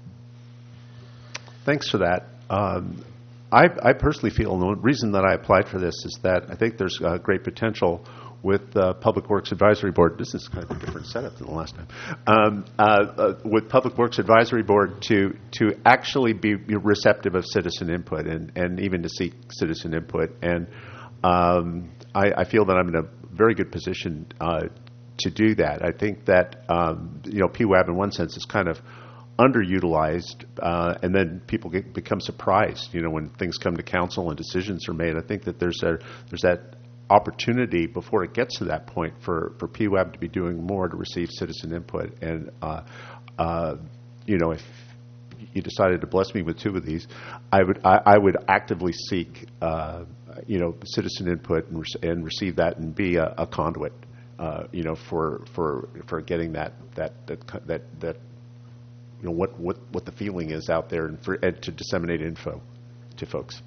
Thanks for that. Um, I, I personally feel, and the reason that I applied for this is that I think there's uh, great potential with the Public Works Advisory Board. This is kind of a different setup than the last time. Um, uh, uh, with Public Works Advisory Board to to actually be receptive of citizen input and, and even to seek citizen input. And um, I, I feel that I'm in a very good position uh, to do that. I think that um, you know P W A B in one sense is kind of underutilized, uh, and then people get, become surprised, you know, when things come to council and decisions are made. I think that there's a there's that opportunity before it gets to that point for, for P W A B to be doing more to receive citizen input. And uh, uh, you know, if you decided to bless me with two of these, I would I, I would actively seek uh, you know citizen input and, re- and receive that and be a, a conduit, uh, you know, for for for getting that that that that. that you know, what, what, what the feeling is out there and, for, and to disseminate info to folks.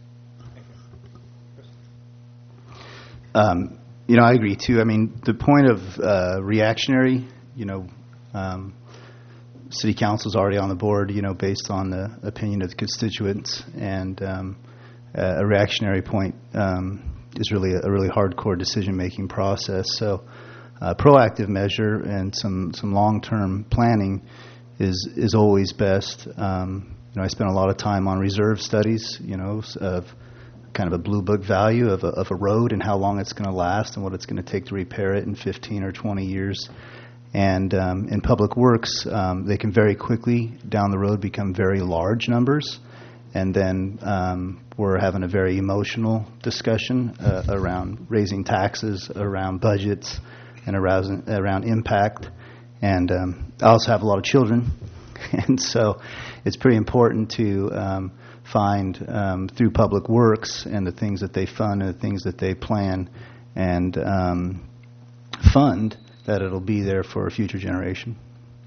Um, you know, I agree, too. I mean, the point of uh, reactionary, you know, um, city council's already on the board, you know, based on the opinion of the constituents, and um, uh, a reactionary point um, is really a, a really hardcore decision-making process. So uh, proactive measure and some, some long-term planning is is always best. Um, you know, I spent a lot of time on reserve studies, you know, of kind of a blue book value of a, of a road and how long it's going to last and what it's going to take to repair it in fifteen or twenty years. And um, in public works, um, they can very quickly down the road become very large numbers. And then um, we're having a very emotional discussion uh, around raising taxes, around budgets, and around, around impact. And um, I also have a lot of children, and so it's pretty important to um, find um, through public works and the things that they fund and the things that they plan and um, fund that it'll be there for a future generation.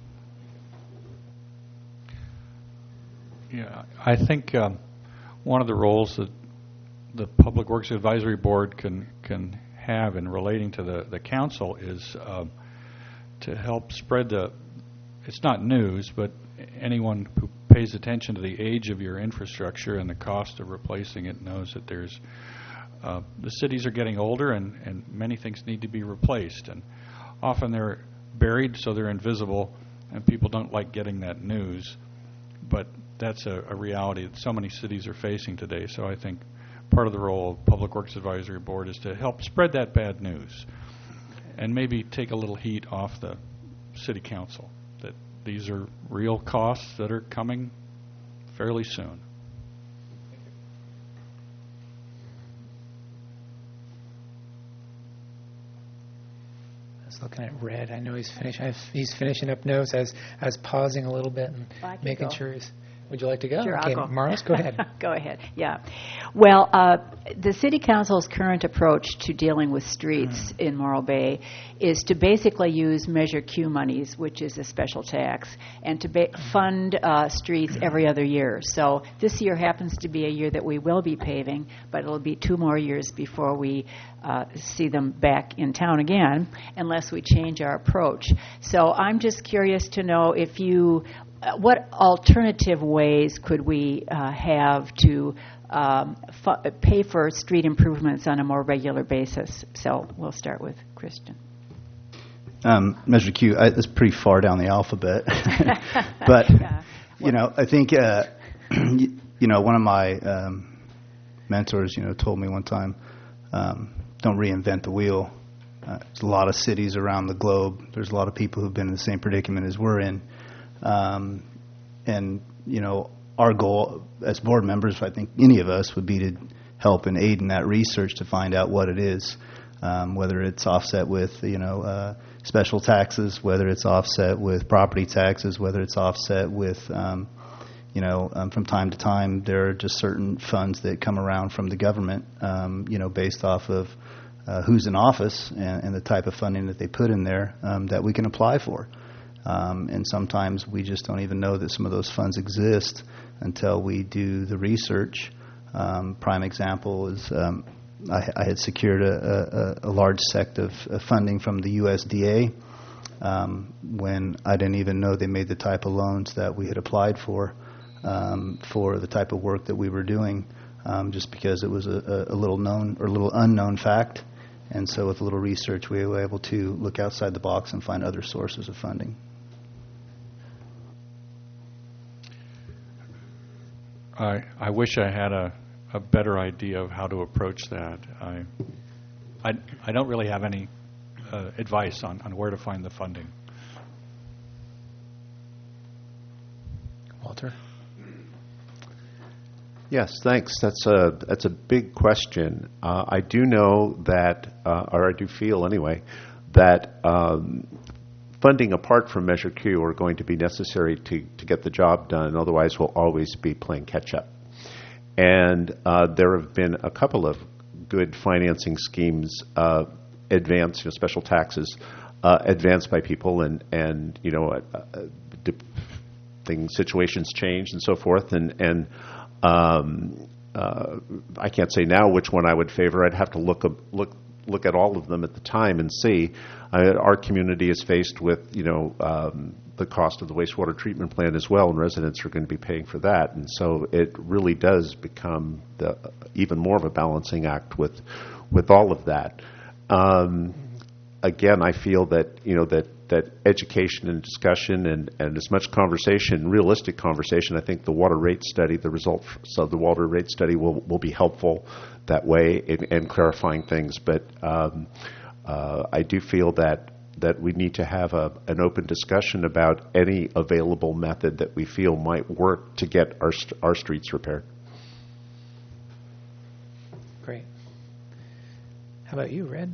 Yeah, I think um, one of the roles that the Public Works Advisory Board can can have in relating to the, the council is uh, to help spread the, it's not news, but anyone who pays attention to the age of your infrastructure and the cost of replacing it knows that there's, uh, the cities are getting older and, and many things need to be replaced. And often they're buried so they're invisible and people don't like getting that news. But that's a, a reality that so many cities are facing today. So I think part of the role of Public Works Advisory Board is to help spread that bad news and maybe take a little heat off the city council that these are real costs that are coming fairly soon. I was looking at Red. I know he's finish. I've, he's finishing up notes. I was, I was pausing a little bit and Well, I can making go. sure he's. Would you like to go? Sure, okay, I'll go. Marlis, go ahead. Go ahead, yeah. Well, uh, the City Council's current approach to dealing with streets Mm. in Morro Bay is to basically use Measure Q monies, which is a special tax, and to ba- fund uh, streets every other year. So this year happens to be a year that we will be paving, but it'll be two more years before we uh, see them back in town again, unless we change our approach. So I'm just curious to know if you Uh, what alternative ways could we uh, have to um, fu- pay for street improvements on a more regular basis? So we'll start with Christian. Um, Measure Q, I, it's pretty far down the alphabet. But, Yeah. you know, I think, uh, you, you know, one of my um, mentors, you know, told me one time, um, don't reinvent the wheel. Uh, there's a lot of cities around the globe. There's a lot of people who've been in the same predicament as we're in. Um, and, you know, our goal as board members, I think any of us, would be to help and aid in that research to find out what it is, um, whether it's offset with, you know, uh, special taxes, whether it's offset with property taxes, whether it's offset with, um, you know, um, from time to time there are just certain funds that come around from the government, um, you know, based off of uh, who's in office and, and the type of funding that they put in there um, that we can apply for. Um, and sometimes we just don't even know that some of those funds exist until we do the research. Um, prime example is um, I, I had secured a, a, a large sect of, of funding from the U S D A um, when I didn't even know they made the type of loans that we had applied for um, for the type of work that we were doing, um, just because it was a, a little known or a little unknown fact. And so with a little research, we were able to look outside the box and find other sources of funding. I, I wish I had a, a better idea of how to approach that. I, I, I don't really have any uh, advice on, on where to find the funding. Walter? Yes, thanks. That's a that's a big question. Uh, I do know that, uh, or I do feel anyway, that um, funding apart from Measure Q are going to be necessary to, to get the job done. Otherwise, we'll always be playing catch-up. And uh, there have been a couple of good financing schemes uh, advanced, you know, special taxes uh, advanced by people, and and you know, uh, uh, things, situations change and so forth, and and. Um, uh, I can't say now which one I would favor. I'd have to look look look at all of them at the time and see. Uh, our community is faced with, you know, um, the cost of the wastewater treatment plant as well, and residents are going to be paying for that. And so it really does become the, even more of a balancing act with with all of that. Um, again, I feel that, you know, that that education and discussion and, and as much conversation, realistic conversation, I think the water rate study, the results of the water rate study will, will be helpful that way in, in clarifying things. But um, uh, I do feel that that we need to have a, an open discussion about any available method that we feel might work to get our our streets repaired. Great. How about you, Red?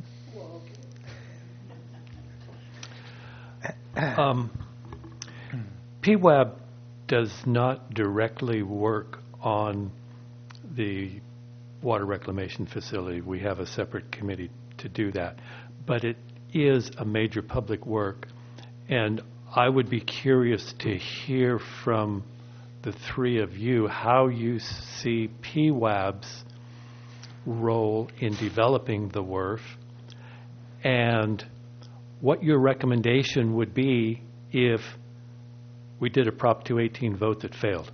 Um, P W A B does not directly work on the water reclamation facility. We have a separate committee to do that. But it is a major public work, and I would be curious to hear from the three of you how you see P W A B's role in developing the W R F, and what your recommendation would be if we did a Prop two eighteen vote that failed.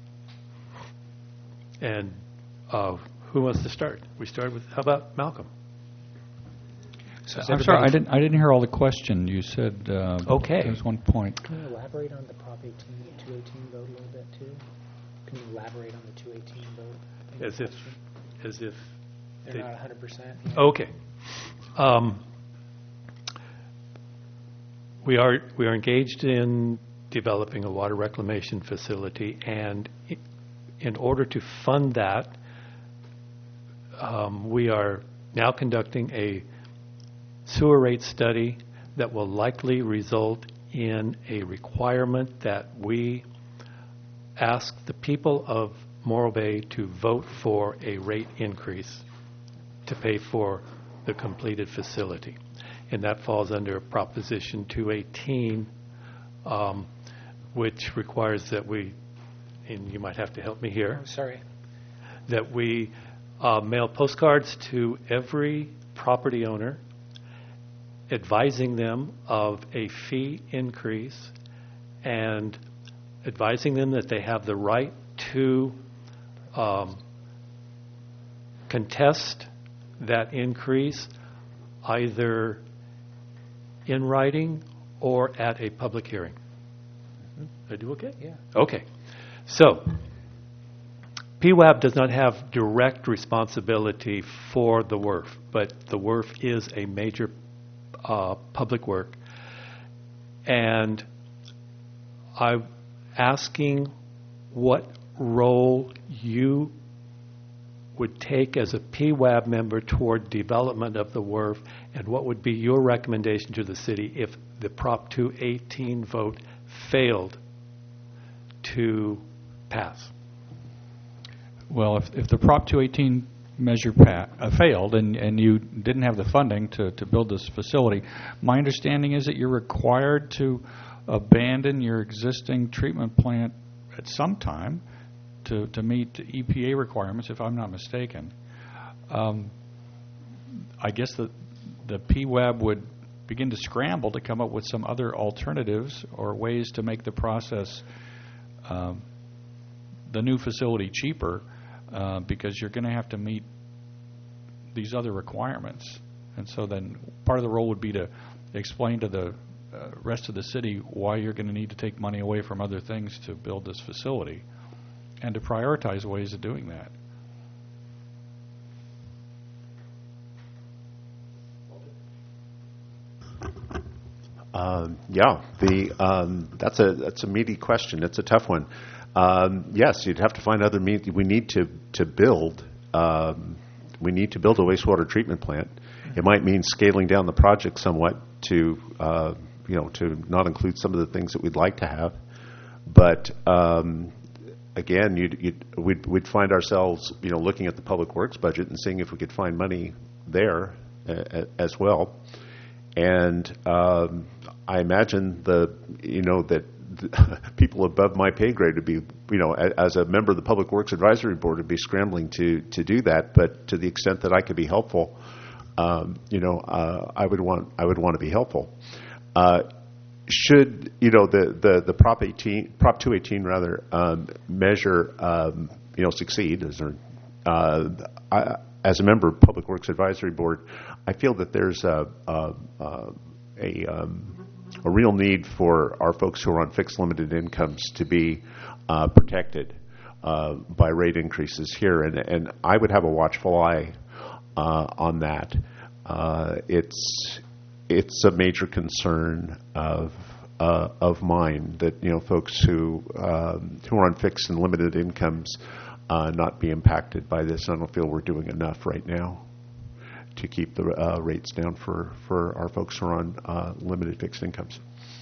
And uh, who wants to start? We start with, how about Malcolm? So I'm sorry, I didn't. I didn't hear all the question. You said uh, okay. There was one point. Can you elaborate on the Prop eighteen, two eighteen vote a little bit too? Can you elaborate on the two eighteen vote? As if, as if they're they, not one hundred percent. Okay. Um, we are we are engaged in developing a water reclamation facility, and in order to fund that, um, we are now conducting a sewer rate study that will likely result in a requirement that we ask the people of Morro Bay to vote for a rate increase to pay for the completed facility. And that falls under Proposition two eighteen, um, which requires that we, and you might have to help me here, Oh, sorry. that we uh, mail postcards to every property owner advising them of a fee increase and advising them that they have the right to um, contest that increase either in writing or at a public hearing. Did I do okay? Yeah. Okay. So, P W A B does not have direct responsibility for the W R F, but the W R F is a major uh, public work. And I'm asking what role you would take as a P W A B member toward development of the W R F, and what would be your recommendation to the city if the Prop two eighteen vote failed to pass? Well, if, if the Prop two eighteen measure pa- uh, failed and, and you didn't have the funding to, to build this facility, my understanding is that you're required to abandon your existing treatment plant at some time to, to meet E P A requirements, if I'm not mistaken. Um, I guess the, the P W A B would begin to scramble to come up with some other alternatives or ways to make the process, um, the new facility, cheaper, uh, because you're going to have to meet these other requirements. And so then part of the role would be to explain to the uh, rest of the city why you're going to need to take money away from other things to build this facility, and to prioritize ways of doing that. Um, yeah, the um, that's a that's a meaty question. It's a tough one. Um, yes, you'd have to find other means. We need to to build. Um, we need to build a wastewater treatment plant. It might mean scaling down the project somewhat to uh, you know to not include some of the things that we'd like to have. But um, again, you'd, you'd, we'd we'd find ourselves you know looking at the public works budget and seeing if we could find money there uh, as well. And um, I imagine the you know that the people above my pay grade would be you know as a member of the Public Works Advisory Board would be scrambling to to do that. But to the extent that I could be helpful, um, you know, uh, I would want I would want to be helpful. Uh, should you know the the the Prop eighteen Prop two eighteen rather um, measure um, you know succeed as a uh, I, as a member of Public Works Advisory Board, I feel that there's a a, a, a um, a real need for our folks who are on fixed limited incomes to be uh, protected uh, by rate increases here, and, and I would have a watchful eye uh, on that. Uh, it's it's a major concern of uh, of mine that you know folks who um, who are on fixed and limited incomes uh, not be impacted by this. I don't feel we're doing enough right now to keep the uh, rates down for, for our folks who are on uh, limited fixed incomes.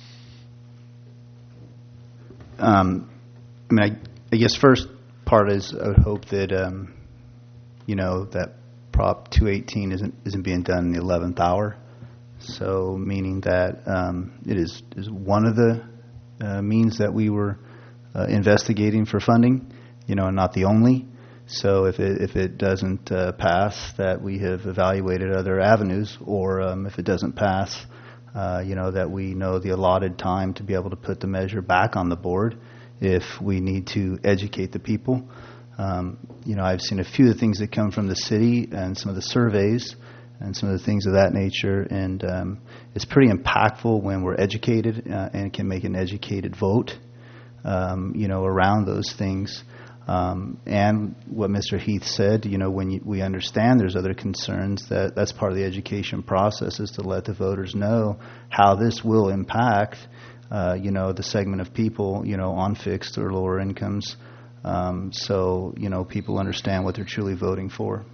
Um, I mean, I, I guess first part is I would hope that um, you know that Prop two eighteen isn't isn't being done in the eleventh hour. So meaning that um, it is is one of the uh, means that we were uh, investigating for funding, you know, and not the only. So if it if it doesn't uh, pass, that we have evaluated other avenues, or um, if it doesn't pass, uh, you know, that we know the allotted time to be able to put the measure back on the board if we need to educate the people. Um, you know, I've seen a few of the things that come from the city and some of the surveys and some of the things of that nature, and um, it's pretty impactful when we're educated uh, and can make an educated vote, um, you know, around those things. Um, and what Mister Heath said, you know, when you, we understand there's other concerns, that that's part of the education process, is to let the voters know how this will impact, uh, you know, the segment of people, you know, on fixed or lower incomes. Um, so, you know, people understand what they're truly voting for.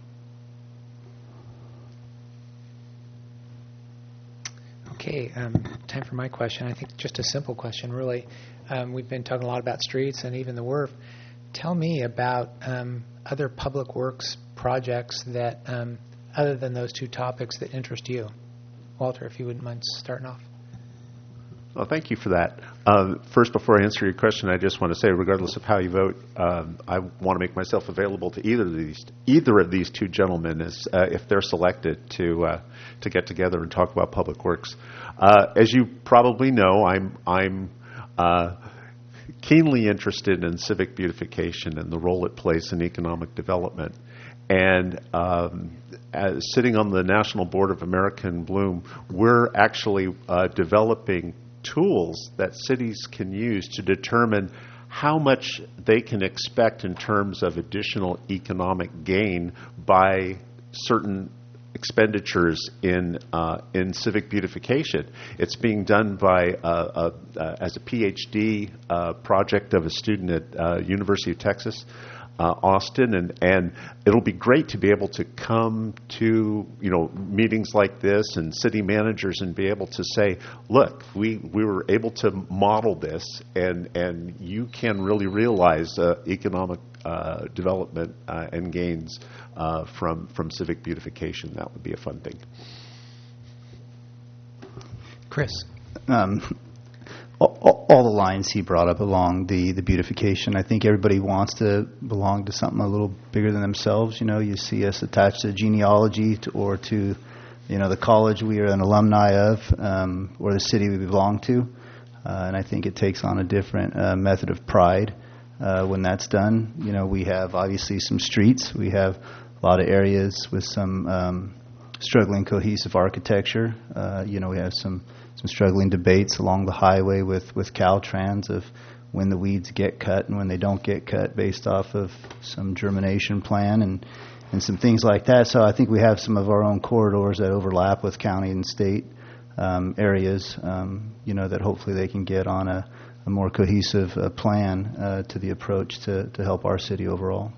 Okay, um, time for my question. I think just a simple question, really. Um, we've been talking a lot about streets and even the W R F. Tell me about um, other public works projects that, um, other than those two topics, that interest you. Walter, if you wouldn't mind starting off. Well, thank you for that. Uh, first, before I answer your question, I just want to say, regardless of how you vote, um, I want to make myself available to either of these either of these two gentlemen, as, uh, if they're selected, to uh, to get together and talk about public works. Uh, as you probably know, I'm I'm. Uh, keenly interested in civic beautification and the role it plays in economic development. And um, as sitting on the National Board of American Bloom, we're actually uh, developing tools that cities can use to determine how much they can expect in terms of additional economic gain by certain expenditures in uh, in civic beautification. It's being done by uh, uh, uh, as a PhD uh, project of a student at uh, University of Texas, uh, Austin, and and it'll be great to be able to come to you know meetings like this and city managers and be able to say, look, we we were able to model this, and and you can really realize uh, economic uh, development uh, and gains Uh, from from civic beautification. That would be a fun thing. Chris? Um, all, all the lines he brought up along the, the beautification, I think everybody wants to belong to something a little bigger than themselves. You know, you see us attached to genealogy to, or to, you know, the college we are an alumni of, um, or the city we belong to. Uh, and I think it takes on a different uh, method of pride uh, when that's done. You know, we have obviously some streets. We have a lot of areas with some um, struggling cohesive architecture. Uh, you know, we have some, some struggling debates along the highway with, with Caltrans of when the weeds get cut and when they don't get cut based off of some germination plan and, and some things like that. So I think we have some of our own corridors that overlap with county and state um, areas, um, you know, that hopefully they can get on a, a more cohesive uh, plan uh, to the approach to, to help our city overall.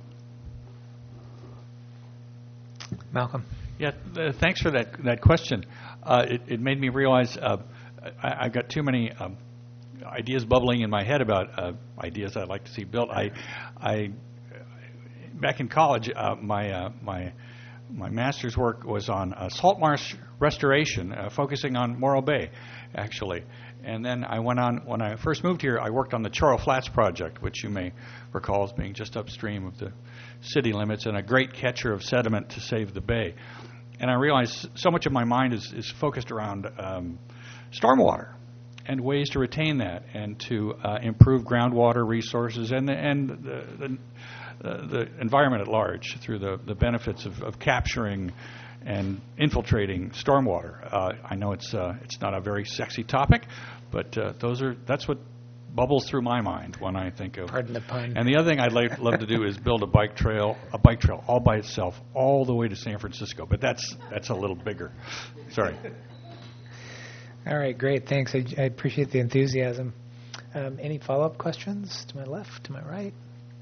Malcolm? Yeah, uh, thanks for that that question. Uh, it, it made me realize uh, I, I've got too many um, ideas bubbling in my head about uh, ideas I'd like to see built. I, I back in college, uh, my uh, my my master's work was on uh, salt marsh restoration, uh, focusing on Morro Bay, actually. And then I went on, when I first moved here, I worked on the Chorro Flats project, which you may recall as being just upstream of the city limits and a great catcher of sediment to save the bay. And I realized so much of my mind is, is focused around um, stormwater and ways to retain that and to uh, improve groundwater resources and the, and the, the, uh, the environment at large through the, the benefits of, of capturing and infiltrating stormwater. Uh, I know it's uh, it's not a very sexy topic, but uh, those are that's what bubbles through my mind when I think of. Pardon the pun. And the other thing I'd like, love to do is build a bike trail, a bike trail all by itself, all the way to San Francisco. But that's that's a little bigger. Sorry. All right, great. Thanks. I, I appreciate the enthusiasm. Um, any follow-up questions to my left, to my right?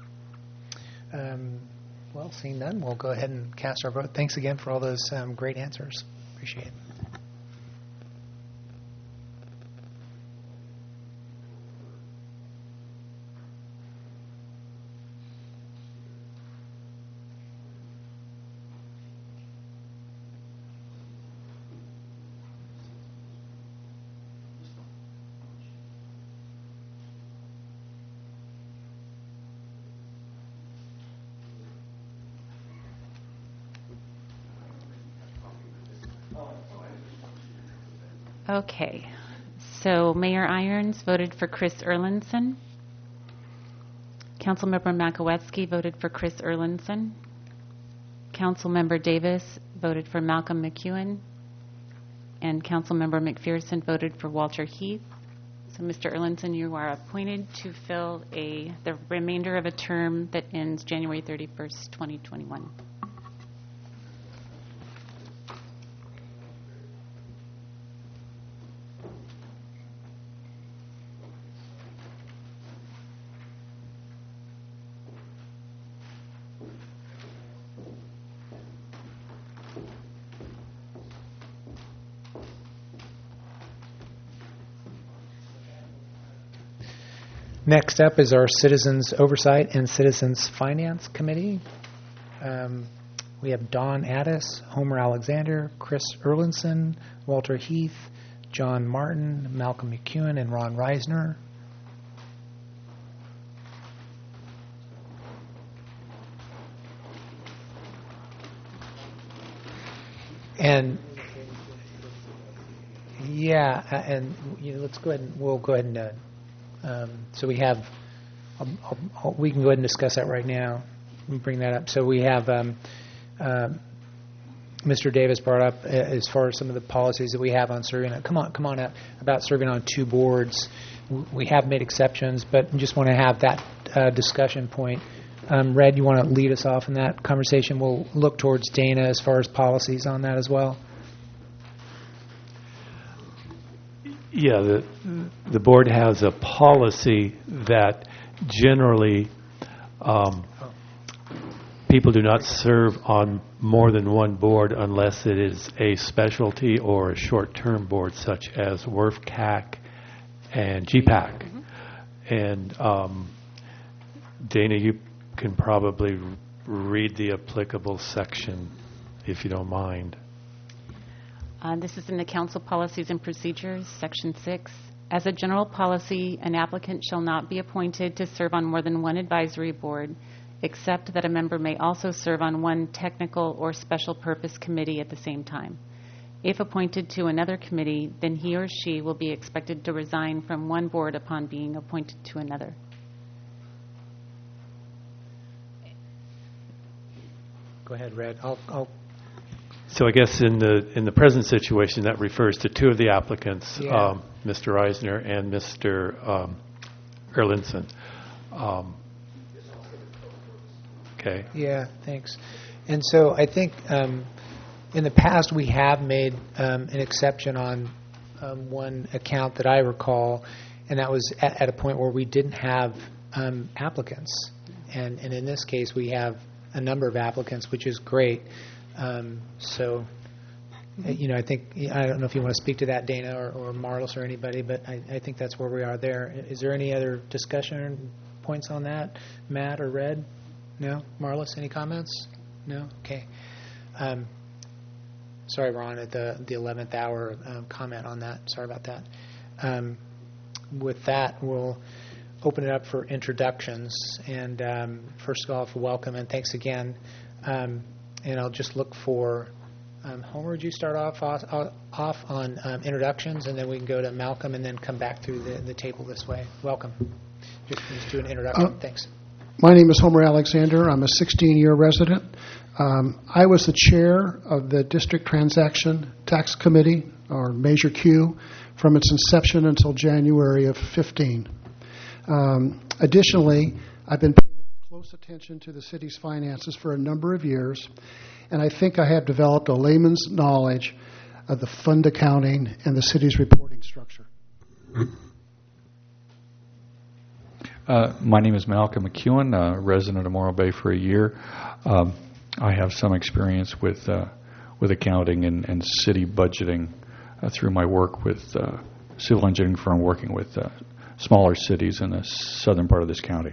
Um, well, seeing none, we'll go ahead and cast our vote. Thanks again for all those um, great answers. Appreciate it. Okay, so Mayor Irons voted for Chris Erlinson. Councilmember Makowetsky voted for Chris Erlinson. Councilmember Davis voted for Malcolm McEwen. And Councilmember McPherson voted for Walter Heath. So, Mister Erlinson, you are appointed to fill a the remainder of a term that ends January thirty-first, twenty twenty-one. Next up is our Citizens Oversight and Citizens Finance Committee. Um, we have Don Addis, Homer Alexander, Chris Erlinson, Walter Heath, John Martin, Malcolm McEwen, and Ron Reisner. And yeah, uh, and you know, let's go ahead and we'll go ahead and. Uh, Um, so we have, I'll, I'll, we can go ahead and discuss that right now and bring that up. So we have, um, uh, Mister Davis brought up uh, as far as some of the policies that we have on serving, come on, come on up, about serving on two boards. We have made exceptions, but we just want to have that uh, discussion point. Um, Red, you want to lead us off in that conversation? We'll look towards Dana as far as policies on that as well. Yeah, the the board has a policy that generally um, people do not serve on more than one board unless it is a specialty or a short-term board, such as W R F C A C and G PAC. Mm-hmm. And um, Dana, you can probably r- read the applicable section, if you don't mind. Uh, this is in the Council Policies and Procedures, Section six. As a general policy, an applicant shall not be appointed to serve on more than one advisory board, except that a member may also serve on one technical or special purpose committee at the same time. If appointed to another committee, then he or she will be expected to resign from one board upon being appointed to another. Go ahead, Red. I'll, I'll So I guess in the in the present situation, that refers to two of the applicants, Yeah. um, Mister Eisner and Mister Um, Erlinson. Um, okay. Yeah, thanks. And so I think um, in the past we have made um, an exception on um, one account that I recall, and that was at, at a point where we didn't have um, applicants. And, and in this case, we have a number of applicants, which is great. Um, so, uh, you know, I think, I don't know if you want to speak to that, Dana, or, or Marlis or anybody, but I, I think that's where we are there. Is there any other discussion or points on that? Matt or Red? No? Marlis, any comments? No? Okay. Um, sorry, Ron, at the, the eleventh hour um, comment on that. Sorry about that. Um, with that, we'll open it up for introductions. And um, first of all, for welcome and thanks again. Um, And I'll just look for, um, Homer, would you start off off, off on um, introductions, and then we can go to Malcolm and then come back through the, the table this way. Welcome. Just, just do an introduction. Uh, Thanks. My name is Homer Alexander. I'm a sixteen-year resident. Um, I was the chair of the District Transaction Tax Committee, or Measure Q, from its inception until January of fifteen. Um, additionally, I've been paying close attention to the city's finances for a number of years, and I think I have developed a layman's knowledge of the fund accounting and the city's reporting structure. Uh, my name is Malcolm McEwen, a resident of Morro Bay for a year. Um, I have some experience with uh, with accounting and, and city budgeting uh, through my work with uh, civil engineering firm working with uh, smaller cities in the southern part of this county.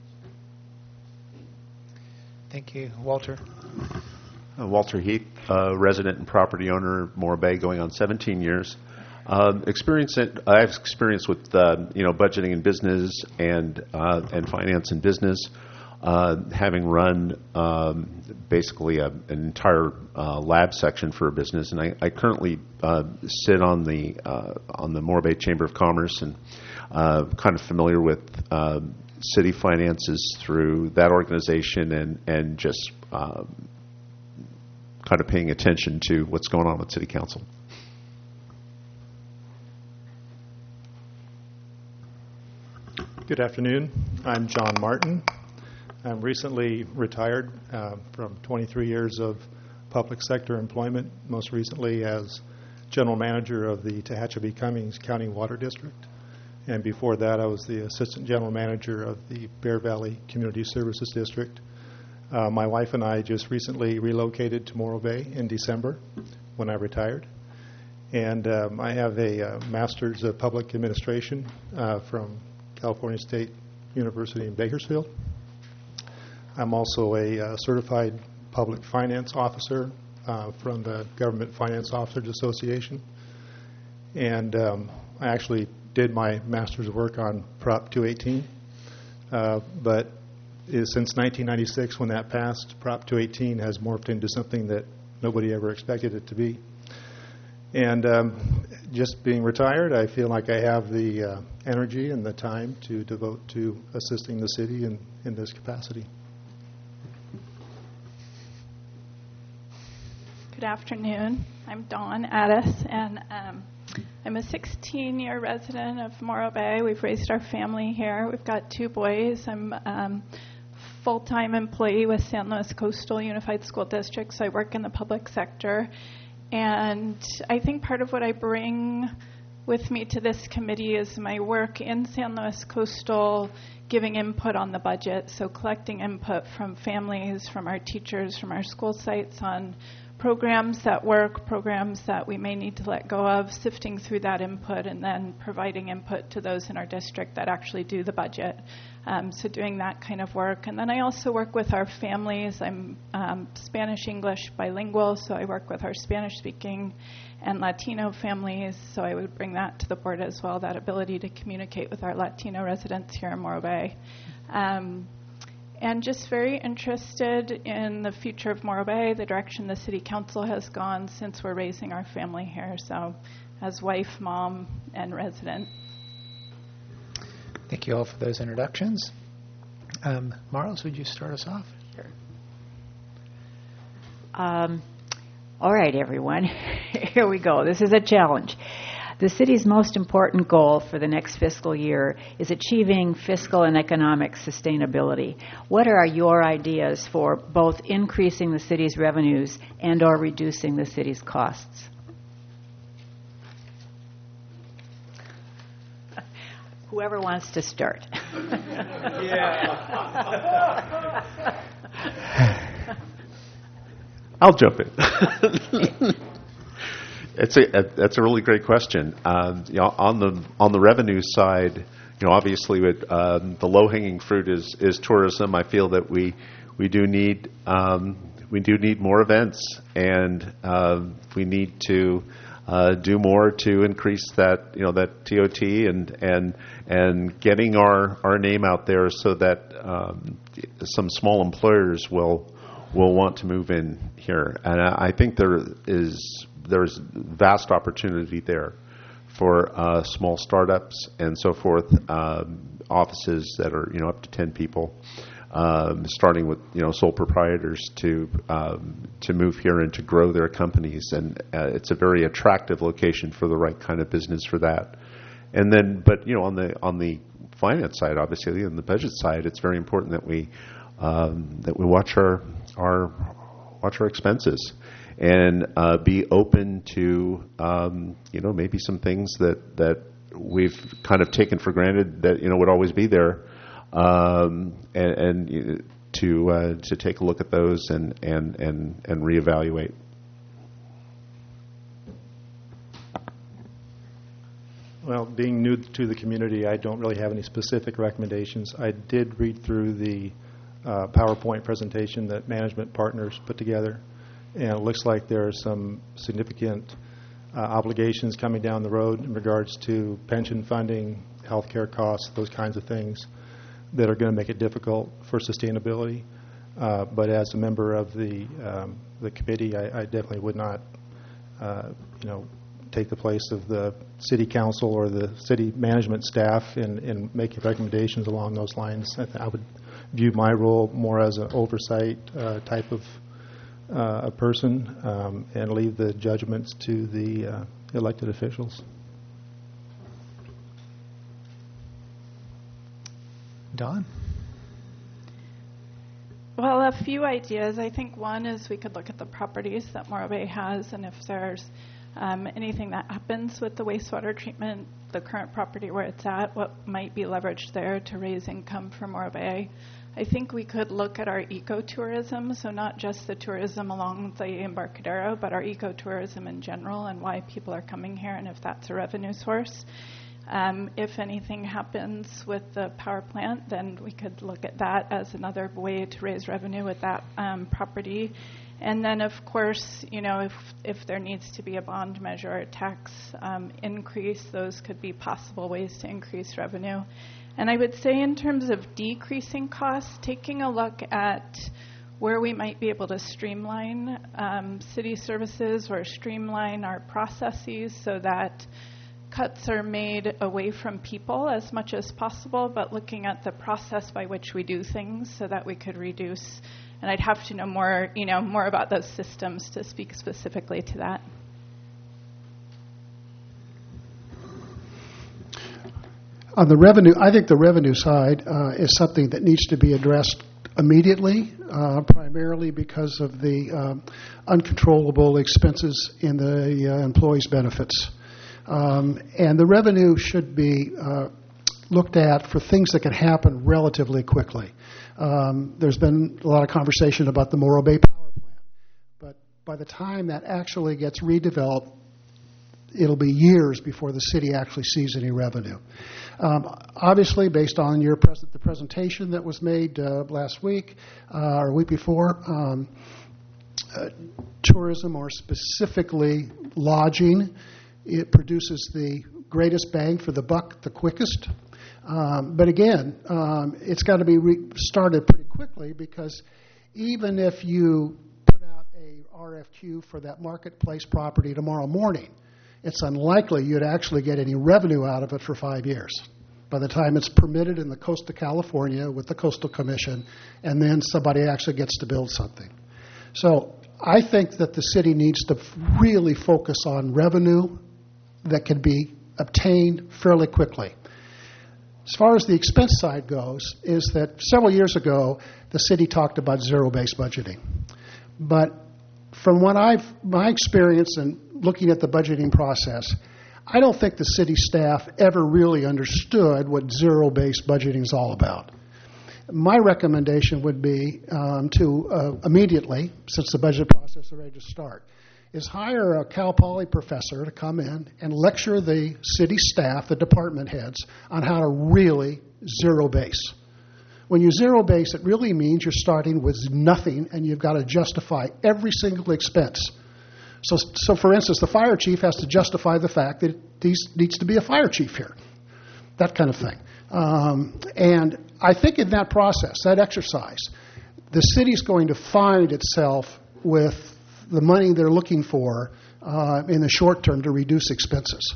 Thank you. Walter? Uh, Walter Heath, uh, resident and property owner of Morro Bay, going on seventeen years. Um, experience it, I have experience with uh, you know budgeting in business and uh, and finance in business, uh, having run um, basically a, an entire uh, lab section for a business, and I, I currently uh, sit on the uh, on the Morro Bay Chamber of Commerce, and uh, kind of familiar with uh, city finances through that organization, and and just uh, kind of paying attention to what's going on with City Council. Good afternoon. I'm John Martin. I'm recently retired uh, from twenty-three years of public sector employment, most recently as general manager of the Tehachapi Cummings County Water District. And before that, I was the assistant general manager of the Bear Valley Community Services District. Uh, my wife and I just recently relocated to Morro Bay in December when I retired. And um, I have a uh, master's of public administration uh, from California State University in Bakersfield. I'm also a uh, certified public finance officer uh, from the Government Finance Officers Association. And um, I actually did my master's work on Prop two eighteen. Uh, but is, since nineteen ninety-six, when that passed, Prop two eighteen has morphed into something that nobody ever expected it to be. And um, just being retired, I feel like I have the uh, energy and the time to devote to assisting the city in, in this capacity. Good afternoon. I'm Dawn Addis, and um, I'm a sixteen-year resident of Morro Bay. We've raised our family here. We've got two boys. I'm um, full-time employee with San Luis Coastal Unified School District, so I work in the public sector. And I think part of what I bring with me to this committee is my work in San Luis Coastal, giving input on the budget, so collecting input from families, from our teachers, from our school sites on programs that work, programs that we may need to let go of, sifting through that input, and then providing input to those in our district that actually do the budget. Um, so doing that kind of work. And then I also work with our families. I'm um, Spanish-English bilingual, so I work with our Spanish-speaking and Latino families, so I would bring that to the board as well, that ability to communicate with our Latino residents here in Morro Bay. Um, And just very interested in the future of Morro Bay, the direction the City Council has gone since we're raising our family here. So as wife, mom, and resident. Thank you all for those introductions. Um, Marlos, would you start us off? Sure. Um, all right, everyone. Here we go. This is a challenge. The city's most important goal for the next fiscal year is achieving fiscal and economic sustainability. What are your ideas for both increasing the city's revenues and or reducing the city's costs? Whoever wants to start. I'll jump in. It's a that's a really great question. Um, you know, on the on the revenue side, you know, obviously, with, um, the low hanging fruit is, is tourism. I feel that we we do need um, we do need more events, and uh, we need to uh, do more to increase that you know that T O T and and and getting our, our name out there so that um, some small employers will will want to move in here. And I, I think there is. There's vast opportunity there for uh, small startups and so forth, um, offices that are you know up to ten people. um, starting with you know sole proprietors to um, to move here and to grow their companies, and uh, it's a very attractive location for the right kind of business for that. And then, but you know, on the on the finance side, obviously, on the budget side, it's very important that we um, that we watch our our watch our expenses and uh, be open to um, you know maybe some things that that we've kind of taken for granted that you know would always be there, um, and, and to uh, to take a look at those and and and and reevaluate. Well, being new to the community, I don't really have any specific recommendations. I did read through the uh, PowerPoint presentation that Management Partners put together, and it looks like there are some significant uh, obligations coming down the road in regards to pension funding, healthcare costs, those kinds of things that are going to make it difficult for sustainability. Uh, but as a member of the um, the committee, I, I definitely would not, uh, you know, take the place of the city council or the city management staff in, in making recommendations along those lines. I, th- I would view my role more as an oversight uh, type of uh, a person um, and leave the judgments to the uh, elected officials. Don? Well, a few ideas. I think one is we could look at the properties that Morro Bay has, and if there's um, anything that happens with the wastewater treatment, the current property where it's at, what might be leveraged there to raise income for Morro Bay. I think we could look at our ecotourism, so not just the tourism along the Embarcadero, but our ecotourism in general and why people are coming here and if that's a revenue source. Um, if anything happens with the power plant, then we could look at that as another way to raise revenue with that um, property. And then, of course, you know, if if there needs to be a bond measure or a tax um, increase, those could be possible ways to increase revenue. And I would say in terms of decreasing costs, taking a look at where we might be able to streamline um, city services or streamline our processes so that cuts are made away from people as much as possible, but looking at the process by which we do things so that we could reduce. And I'd have to know more, you know, more about those systems to speak specifically to that. On the revenue, I think the revenue side uh, is something that needs to be addressed immediately, uh, primarily because of the um, uncontrollable expenses in the uh, employees' benefits. Um, and the revenue should be uh, looked at for things that can happen relatively quickly. Um, there's been a lot of conversation about the Morro Bay Power Plant, but by the time that actually gets redeveloped, it'll be years before the city actually sees any revenue. Um, obviously, based on your pres- the presentation that was made uh, last week uh, or week before, um, uh, tourism, or specifically lodging, it produces the greatest bang for the buck the quickest. Um, but again, um, it's got to be re- started pretty quickly, because even if you put out a R F Q for that marketplace property tomorrow morning, it's unlikely you'd actually get any revenue out of it for five years. By the time it's permitted in the coast of California with the Coastal Commission, and then somebody actually gets to build something. So I think that the city needs to really focus on revenue that can be obtained fairly quickly. As far as the expense side goes, is that several years ago, the city talked about zero-based budgeting. But from what I've, my experience in looking at the budgeting process, I don't think the city staff ever really understood what zero-based budgeting is all about. My recommendation would be um, to uh, immediately, since the budget process is ready to start, is hire a Cal Poly professor to come in and lecture the city staff, the department heads, on how to really zero base. When you zero base, it really means you're starting with nothing, and you've got to justify every single expense. So, so for instance, the fire chief has to justify the fact that there needs to be a fire chief here, that kind of thing. Um, and I think in that process, that exercise, the city's going to find itself with the money they're looking for uh, in the short term to reduce expenses.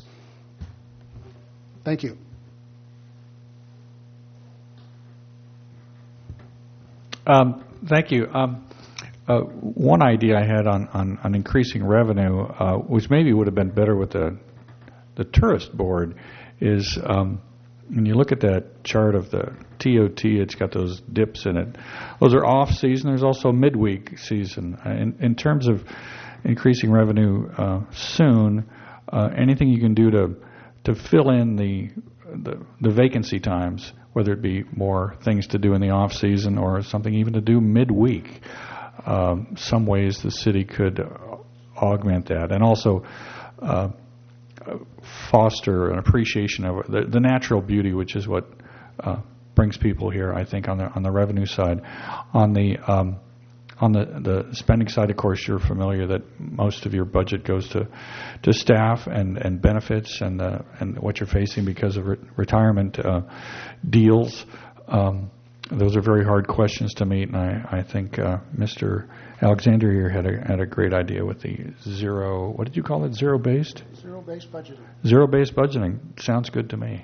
Thank you. Um, thank you. Um, uh, one idea I had on, on, on increasing revenue, uh, which maybe would have been better with the the tourist board, is um, when you look at that chart of the T O T, it's got those dips in it. Those are off season. There's also midweek season. In, in terms of increasing revenue uh, soon, uh, anything you can do to to fill in the, the the vacancy times, whether it be more things to do in the off season or something even to do midweek. Um, some ways the city could augment that, and also uh, foster an appreciation of the, the natural beauty, which is what uh, brings people here. I think on the on the revenue side, on the um, on the, the spending side, of course, you're familiar that most of your budget goes to to staff and, and benefits and uh, and what you're facing because of re- retirement uh, deals. Um, those are very hard questions to meet, and I I think uh, Mister Alexander here had a had a great idea with the zero. What did you call it? Zero based. Zero based budgeting. Zero based budgeting sounds good to me.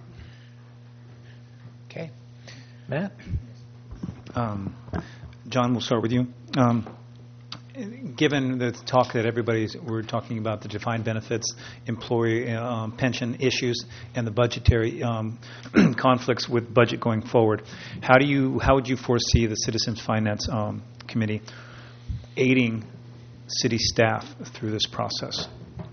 Okay, Matt. Um, John, we'll start with you. Um, given the talk that everybody's, we're talking about the defined benefits, employee um, pension issues, and the budgetary um, conflicts with budget going forward, how do you, how would you foresee the Citizens Finance um, Committee aiding city staff through this process?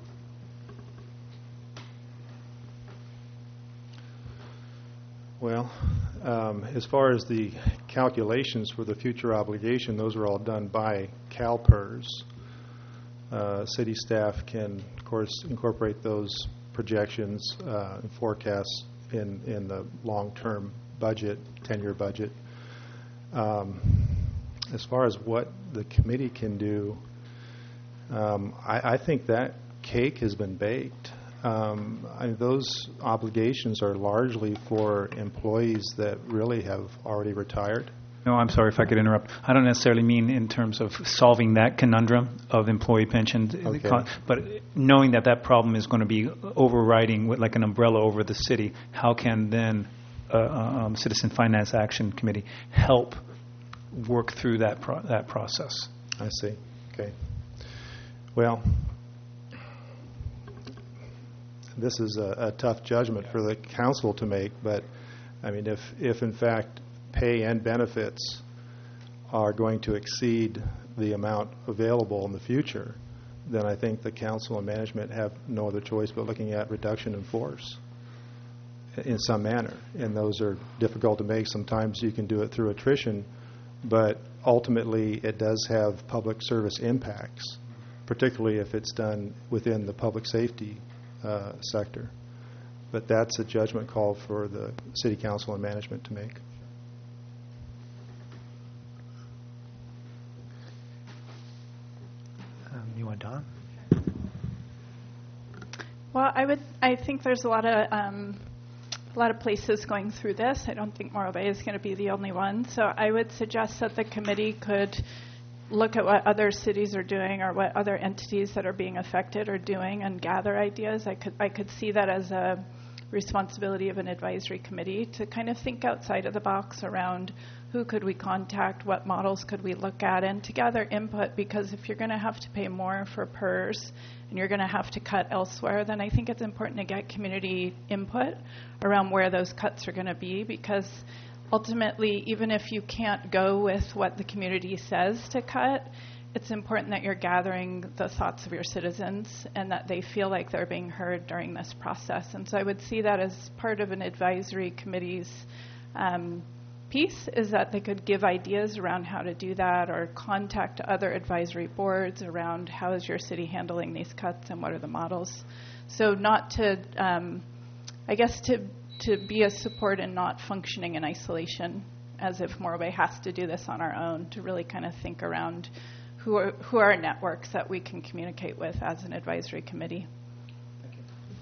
Well, um, as far as the calculations for the future obligation, those are all done by CalPERS. Uh, city staff can, of course, incorporate those projections uh, and forecasts in, in the long-term budget, ten-year budget. Um, as far as what the committee can do, um, I, I think that cake has been baked. Um, I mean, those obligations are largely for employees that really have already retired. No, I'm sorry if I could interrupt. I don't necessarily mean in terms of solving that conundrum of employee pension, Okay. but knowing that that problem is going to be overriding with like an umbrella over the city, how can then uh, um, Citizen Finance Action Committee help work through that pro- that process? I see. Okay. Well, this is a, a tough judgment for the council to make, but I mean, if, if in fact pay and benefits are going to exceed the amount available in the future, then I think the council and management have no other choice but looking at reduction in force in some manner. And those are difficult to make. Sometimes you can do it through attrition, but ultimately it does have public service impacts, particularly if it's done within the public safety Uh, sector. But that's a judgment call for the city council and management to make. Um, you want Don? Well, I would. I think there's a lot of um, a lot of places going through this. I don't think Morro Bay is going to be the only one. So I would suggest that the committee could look at what other cities are doing or what other entities that are being affected are doing and gather ideas. I could I could see that as a responsibility of an advisory committee to kind of think outside of the box around who could we contact, what models could we look at, and to gather input, because if you're going to have to pay more for P E R S and you're going to have to cut elsewhere, then I think it's important to get community input around where those cuts are going to be, because ultimately, even if you can't go with what the community says to cut, it's important that you're gathering the thoughts of your citizens and that they feel like they're being heard during this process. And so I would see that as part of an advisory committee's um, piece, is that they could give ideas around how to do that or contact other advisory boards around how is your city handling these cuts and what are the models. So not to, um, I guess to to be a support and not functioning in isolation as if Morro Bay has to do this on our own, to really kind of think around who are, who are networks that we can communicate with as an advisory committee. Thank you.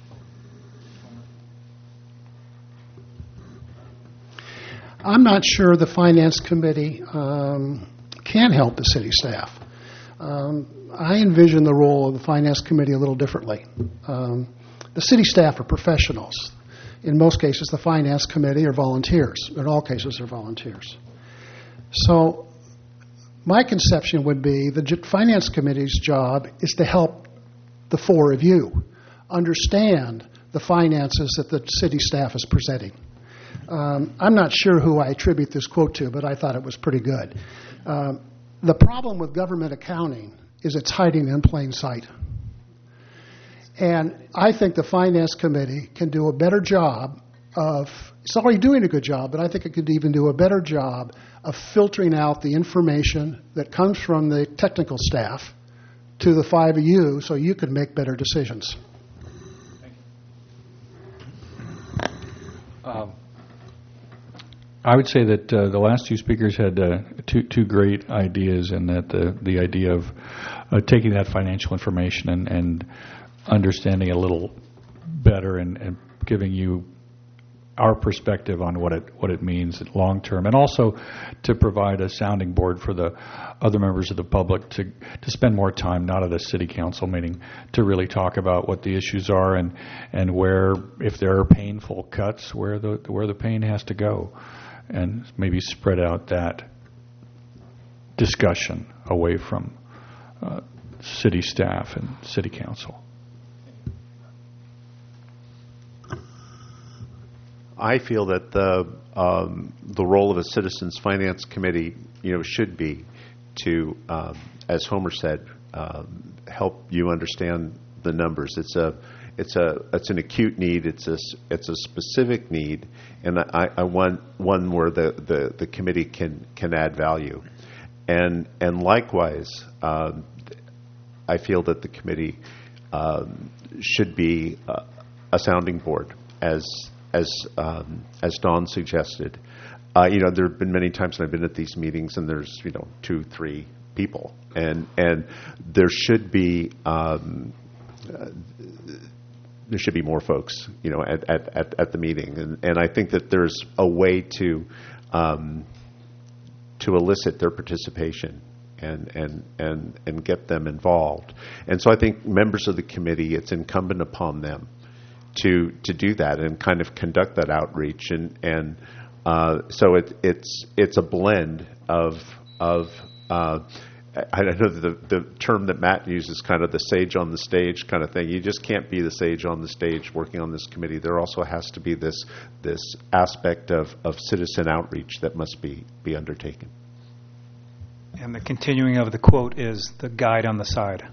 I'm not sure the Finance Committee um, can help the city staff. Um, I envision the role of the Finance Committee a little differently. Um, the city staff are professionals. In most cases, the Finance Committee are volunteers. In all cases, they're volunteers. So my conception would be the J- Finance Committee's job is to help the four of you understand the finances that the city staff is presenting. Um, I'm not sure who I attribute this quote to, but I thought it was pretty good. Um, the problem with government accounting is it's hiding in plain sight. And I think the Finance Committee can do a better job of, it's already doing a good job, but I think it could even do a better job of filtering out the information that comes from the technical staff to the five of you so you can make better decisions. Um, I would say that uh, the last two speakers had uh, two two great ideas, and that the the idea of uh, taking that financial information and, and understanding it a little better, and, and giving you our perspective on what it what it means long term, and also to provide a sounding board for the other members of the public to to spend more time, not at a city council meeting, to really talk about what the issues are, and and where, if there are painful cuts, where the where the pain has to go, and maybe spread out that discussion away from uh, city staff and city council. I feel that the um, the role of a Citizens Finance Committee, you know, should be to, um, as Homer said, um, help you understand the numbers. It's a it's a it's an acute need. It's a it's a specific need, and I, I want one where the, the, the committee can can add value, and and likewise, um, I feel that the committee um, should be uh, a sounding board, as as um, as Dawn suggested. Uh, you know, there have been many times when I've been at these meetings, and there's, you know, two, three people, and and there should be um, uh, there should be more folks, you know, at at, at, at the meeting, and and I think that there's a way to um, to elicit their participation and and and and get them involved, and so I think members of the committee, it's incumbent upon them to to do that and kind of conduct that outreach, and and uh, so it, it's it's a blend of of uh, I know the the term that Matt uses, kind of the sage on the stage kind of thing. You just can't be the sage on the stage working on this committee. There also has to be this this aspect of, of citizen outreach that must be be undertaken. And the continuing of the quote is the guide on the side.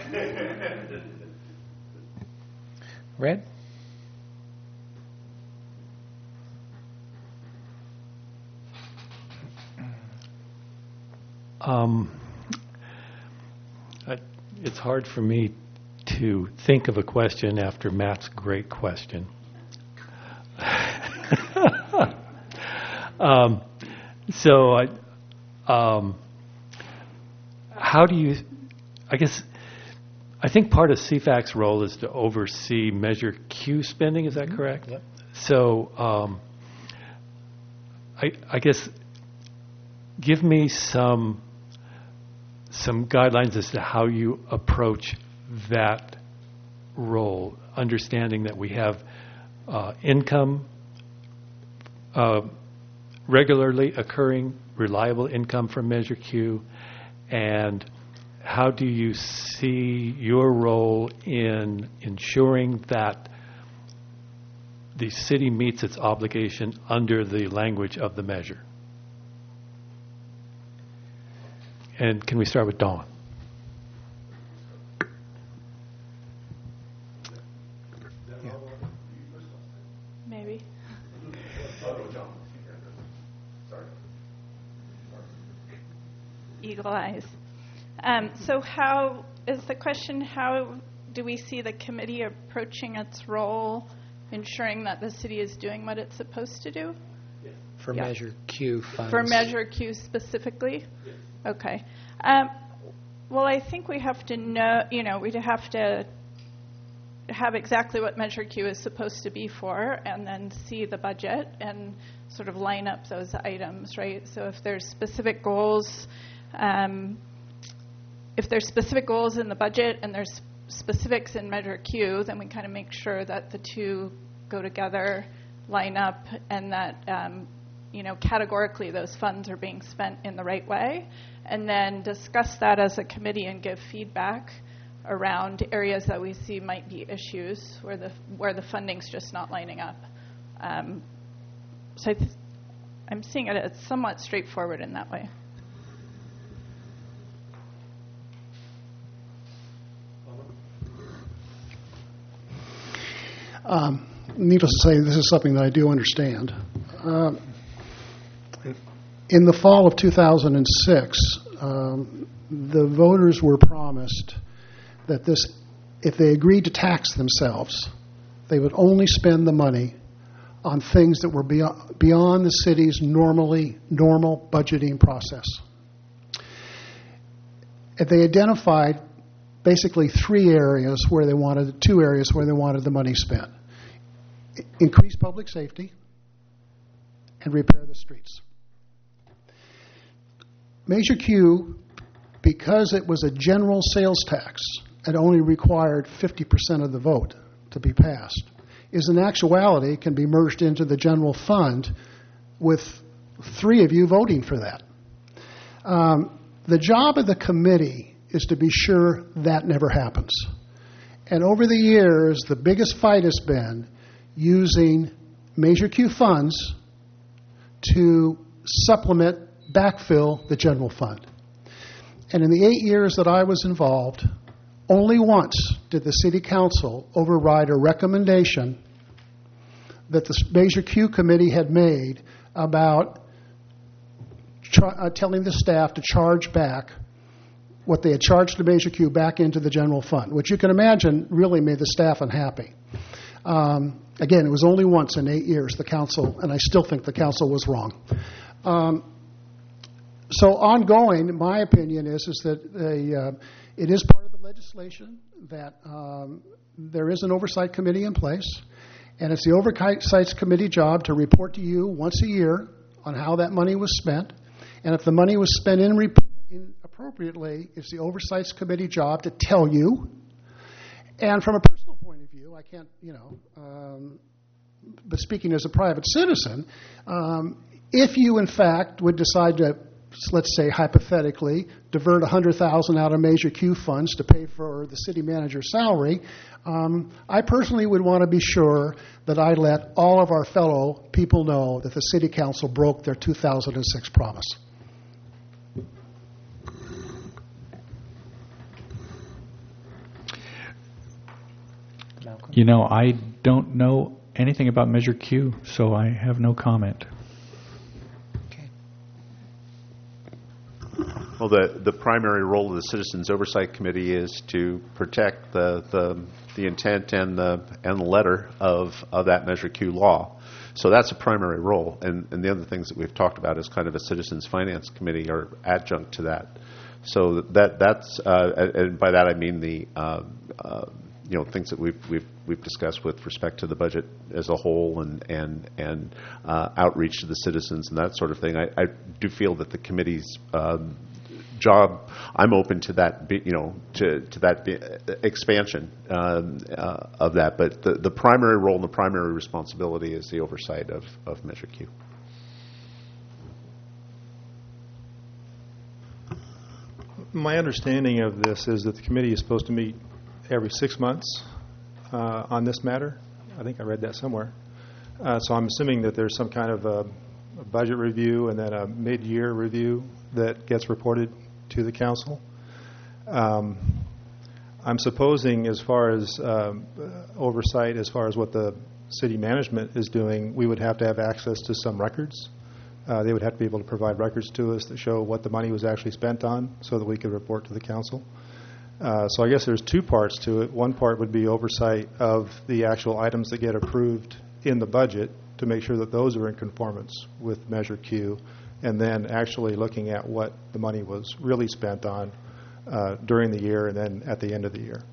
Red? Um, I, it's hard for me to think of a question after Matt's great question. um, so, I, um, how do you? I guess I think part of C FAC's role is to oversee Measure Q spending. Is that mm-hmm. correct? Yep. So, um, I, I guess give me some. some guidelines as to how you approach that role, understanding that we have uh, income, uh, regularly occurring, reliable income from Measure Q, and how do you see your role in ensuring that the city meets its obligation under the language of the measure? And can we start with Dawn? Yeah. Maybe. Eagle eyes. Um, so how is the question, how do we see the committee approaching its role, ensuring that the city is doing what it's supposed to do? For Yeah. Measure Q funds. For Measure Q specifically? Okay. Um, well, I think we have to know, you know, we'd have to have exactly what Measure Q is supposed to be for, and then see the budget and sort of line up those items, right? So if there's specific goals, um, if there's specific goals in the budget and there's specifics in Measure Q, then we kind of make sure that the two go together, line up, and that um, you know, categorically those funds are being spent in the right way, and then discuss that as a committee and give feedback around areas that we see might be issues where the where the funding's just not lining up. Um, so I th- I'm seeing it as somewhat straightforward in that way. Um, needless to say, this is something that I do understand. Um, in the fall of two thousand six, um, the voters were promised that this, if they agreed to tax themselves, they would only spend the money on things that were beyond, beyond the city's normally normal budgeting process. And they identified basically three areas where they wanted, two areas where they wanted the money spent. Increase public safety and repair the streets. Measure Q, because it was a general sales tax and only required fifty percent of the vote to be passed, is in actuality can be merged into the general fund with three of you voting for that. Um, the job of the committee is to be sure that never happens. And over the years, the biggest fight has been using Measure Q funds to supplement, backfill the general fund. And in the eight years that I was involved, only once did the City Council override a recommendation that the Measure Q committee had made about char- uh, telling the staff to charge back what they had charged to Measure Q back into the general fund, which you can imagine really made the staff unhappy. Um, again, it was only once in eight years the council, and I still think the council was wrong. Um, so ongoing, my opinion is, is that a, uh, it is part of the legislation that um, there is an oversight committee in place, and it's the oversight committee job to report to you once a year on how that money was spent, and if the money was spent in, rep- in appropriately, it's the oversight committee job to tell you. And from a personal point of view, I can't, you know, um, but speaking as a private citizen, um, if you in fact would decide to, let's say hypothetically, divert one hundred thousand dollars out of Measure Q funds to pay for the city manager's salary, um, I personally would want to be sure that I let all of our fellow people know that the City Council broke their two thousand six promise. You know, I don't know anything about Measure Q, so I have no comment. Well, the, the primary role of the Citizens Oversight Committee is to protect the, the, the intent and the, and the letter of, of that Measure Q law. So that's a primary role. And, and the other things that we've talked about as kind of a Citizens Finance Committee are adjunct to that. So that that's, uh, and by that I mean the, uh, uh, you know, things that we've, we've, we've discussed with respect to the budget as a whole and, and, and uh, outreach to the citizens and that sort of thing. I, I do feel that the committee's um, job, I'm open to that, you know, to, to that expansion um, uh, of that. But the, the primary role and the primary responsibility is the oversight of, of Measure Q. My understanding of this is that the committee is supposed to meet every six months uh, on this matter. I think I read that somewhere. Uh, so I'm assuming that there's some kind of a, a budget review and then a mid-year review that gets reported to the council. Um, I'm supposing as far as um, oversight, as far as what the city management is doing, we would have to have access to some records. Uh, they would have to be able to provide records to us that show what the money was actually spent on so that we could report to the council. Uh, so I guess there's two parts to it. One part would be oversight of the actual items that get approved in the budget to make sure that those are in conformance with Measure Q, and then actually looking at what the money was really spent on uh, during the year and then at the end of the year.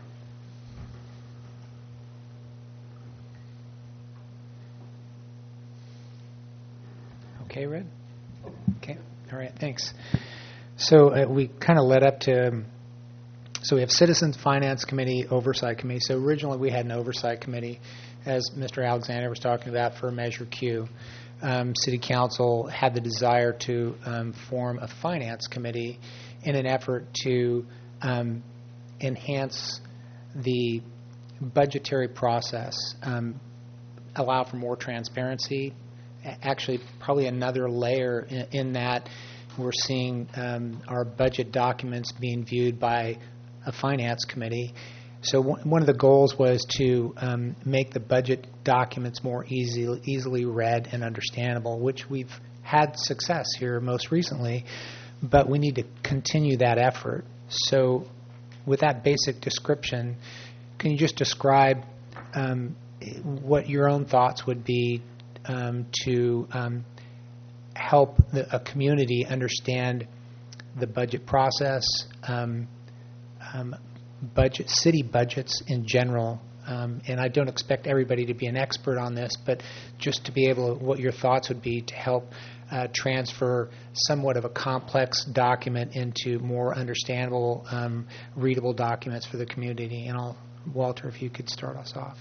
Okay, Red? Okay, all right, thanks. So uh, we kind of led up to, um, so we have Citizens Finance Committee, Oversight Committee. So originally we had an Oversight Committee, as Mister Alexander was talking about, for Measure Q. um, City Council had the desire to um, form a finance committee in an effort to um, enhance the budgetary process, um, allow for more transparency. Actually, probably another layer in, in that we're seeing um, our budget documents being viewed by a finance committee. So w- one of the goals was to um, make the budget documents more easy, easily read and understandable, which we've had success here most recently, but we need to continue that effort. So with that basic description, can you just describe um, what your own thoughts would be um, to um, help the, a community understand the budget process, um, um, budget, city budgets in general? Um, and I don't expect everybody to be an expert on this, but just to be able to, what your thoughts would be to help uh, transfer somewhat of a complex document into more understandable, um, readable documents for the community. And I'll, Walter, if you could start us off.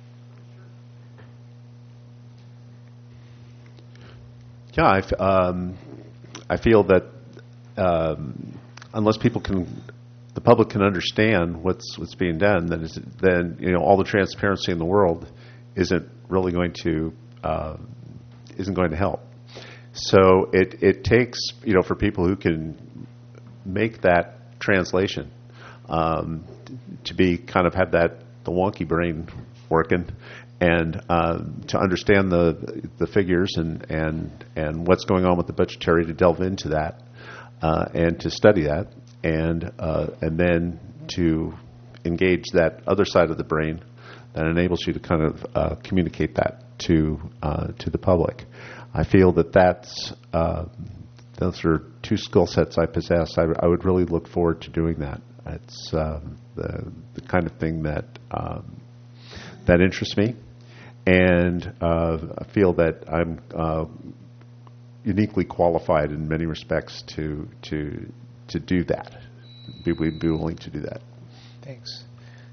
Yeah, I, f- um, I feel that um, unless people can, the public can understand what's what's being done, then is, then you know all the transparency in the world isn't really going to uh, isn't going to help. So it it takes you know for people who can make that translation um, to be kind of have that the wonky brain working. And uh, to understand the the figures and, and and what's going on with the budgetary, to delve into that uh, and to study that, and uh, and then to engage that other side of the brain that enables you to kind of uh, communicate that to uh, to the public. I feel that that's uh, those are two skill sets I possess. I, I would really look forward to doing that. It's uh, the the kind of thing that um, that interests me. And uh, I feel that I'm uh, uniquely qualified in many respects to to to do that. Be, be willing to do that. Thanks,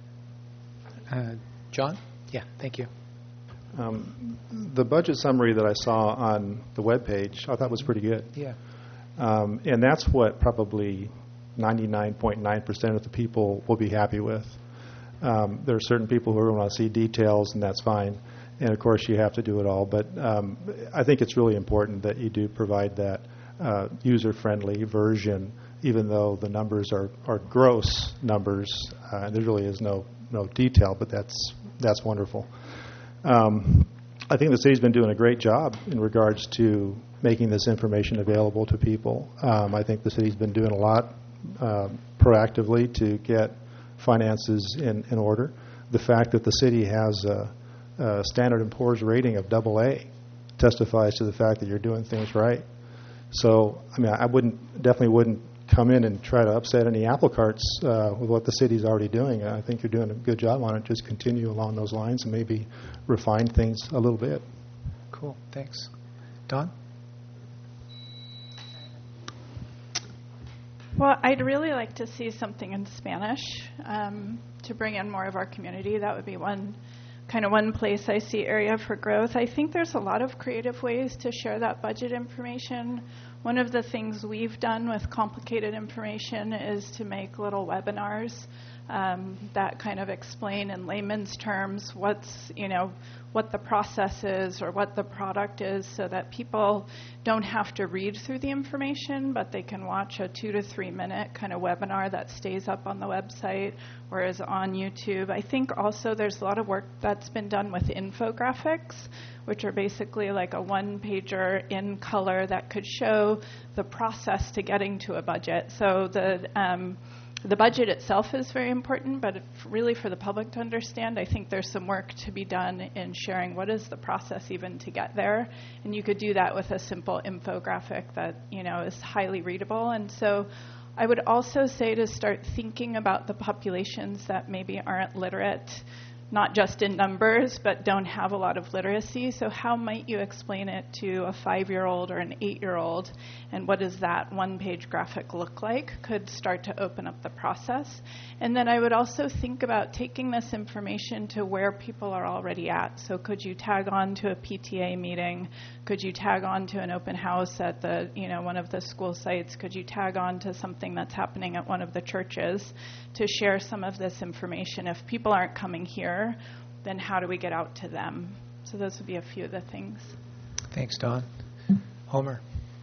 uh, John. Yeah, thank you. Um, the budget summary that I saw on the webpage, I thought was pretty good. Yeah, um, and that's what probably ninety-nine point nine percent of the people will be happy with. Um, there are certain people who want to see details, and that's fine. And, of course, you have to do it all. But um, I think it's really important that you do provide that uh, user-friendly version, even though the numbers are, are gross numbers. Uh, and there really is no, no detail, but that's, that's wonderful. Um, I think the city's been doing a great job in regards to making this information available to people. Um, I think the city's been doing a lot uh, proactively to get finances in, in order. The fact that the city has a, a Standard and Poor's rating of double A testifies to the fact that you're doing things right. So, I mean, I wouldn't definitely wouldn't come in and try to upset any apple carts uh, with what the city's already doing. I think you're doing a good job on it. Just continue along those lines and maybe refine things a little bit. Cool. Thanks. Don? Well, I'd really like to see something in Spanish um, to bring in more of our community. That would be one kind of one place I see area for growth. I think there's a lot of creative ways to share that budget information. One of the things we've done with complicated information is to make little webinars um, that kind of explain in layman's terms what's, you know, what the process is or what the product is, so that people don't have to read through the information, but they can watch a two to three minute kind of webinar that stays up on the website or is on YouTube. I think also there's a lot of work that's been done with infographics, which are basically like a one pager in color that could show the process to getting to a budget. So the um, The budget itself is very important, but if really for the public to understand, I think there's some work to be done in sharing what is the process even to get there. And you could do that with a simple infographic that, you know, is highly readable. And so I would also say to start thinking about the populations that maybe aren't literate not just in numbers, but don't have a lot of literacy. So how might you explain it to a five-year-old or an eight-year-old, and what does that one-page graphic look like? Could start to open up the process. And then I would also think about taking this information to where people are already at. So could you tag on to a P T A meeting? Could you tag on to an open house at the, you know, one of the school sites? Could you tag on to something that's happening at one of the churches to share some of this information? If people aren't coming here, then how do we get out to them? So those would be a few of the things. Thanks, Dawn. Homer.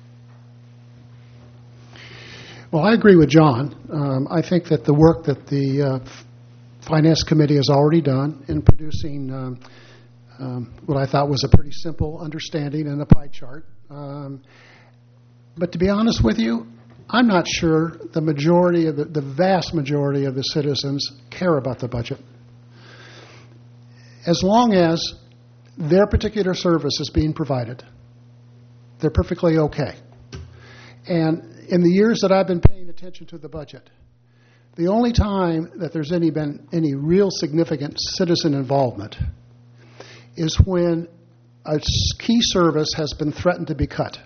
Well, I agree with John. Um, I think that the work that the uh, Finance Committee has already done in producing um, um, what I thought was a pretty simple understanding in the pie chart. Um, but to be honest with you, I'm not sure the majority of the, the vast majority of the citizens care about the budget. As long as their particular service is being provided, they're perfectly okay. And in the years that I've been paying attention to the budget, the only time that there's any been any real significant citizen involvement is when a key service has been threatened to be cut.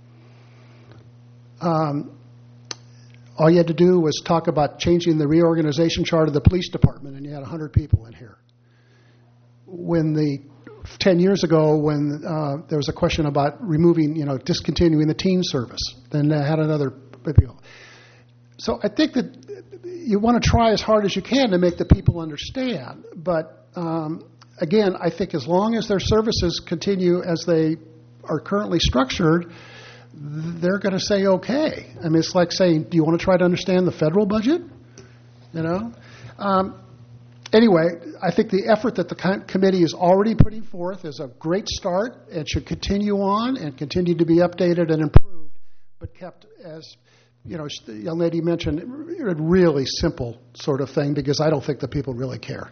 Um, all you had to do was talk about changing the reorganization chart of the police department, and you had one hundred people in here. When the ten years ago, when uh, there was a question about removing, you know, discontinuing the teen service, then they had another appeal. So I think that you want to try as hard as you can to make the people understand. But um, again, I think as long as their services continue as they are currently structured, they're going to say okay. I mean, it's like saying, do you want to try to understand the federal budget? You know? Um, Anyway, I think the effort that the committee is already putting forth is a great start and should continue on and continue to be updated and improved, but kept as, you know, the young lady mentioned, a really simple sort of thing, because I don't think the people really care.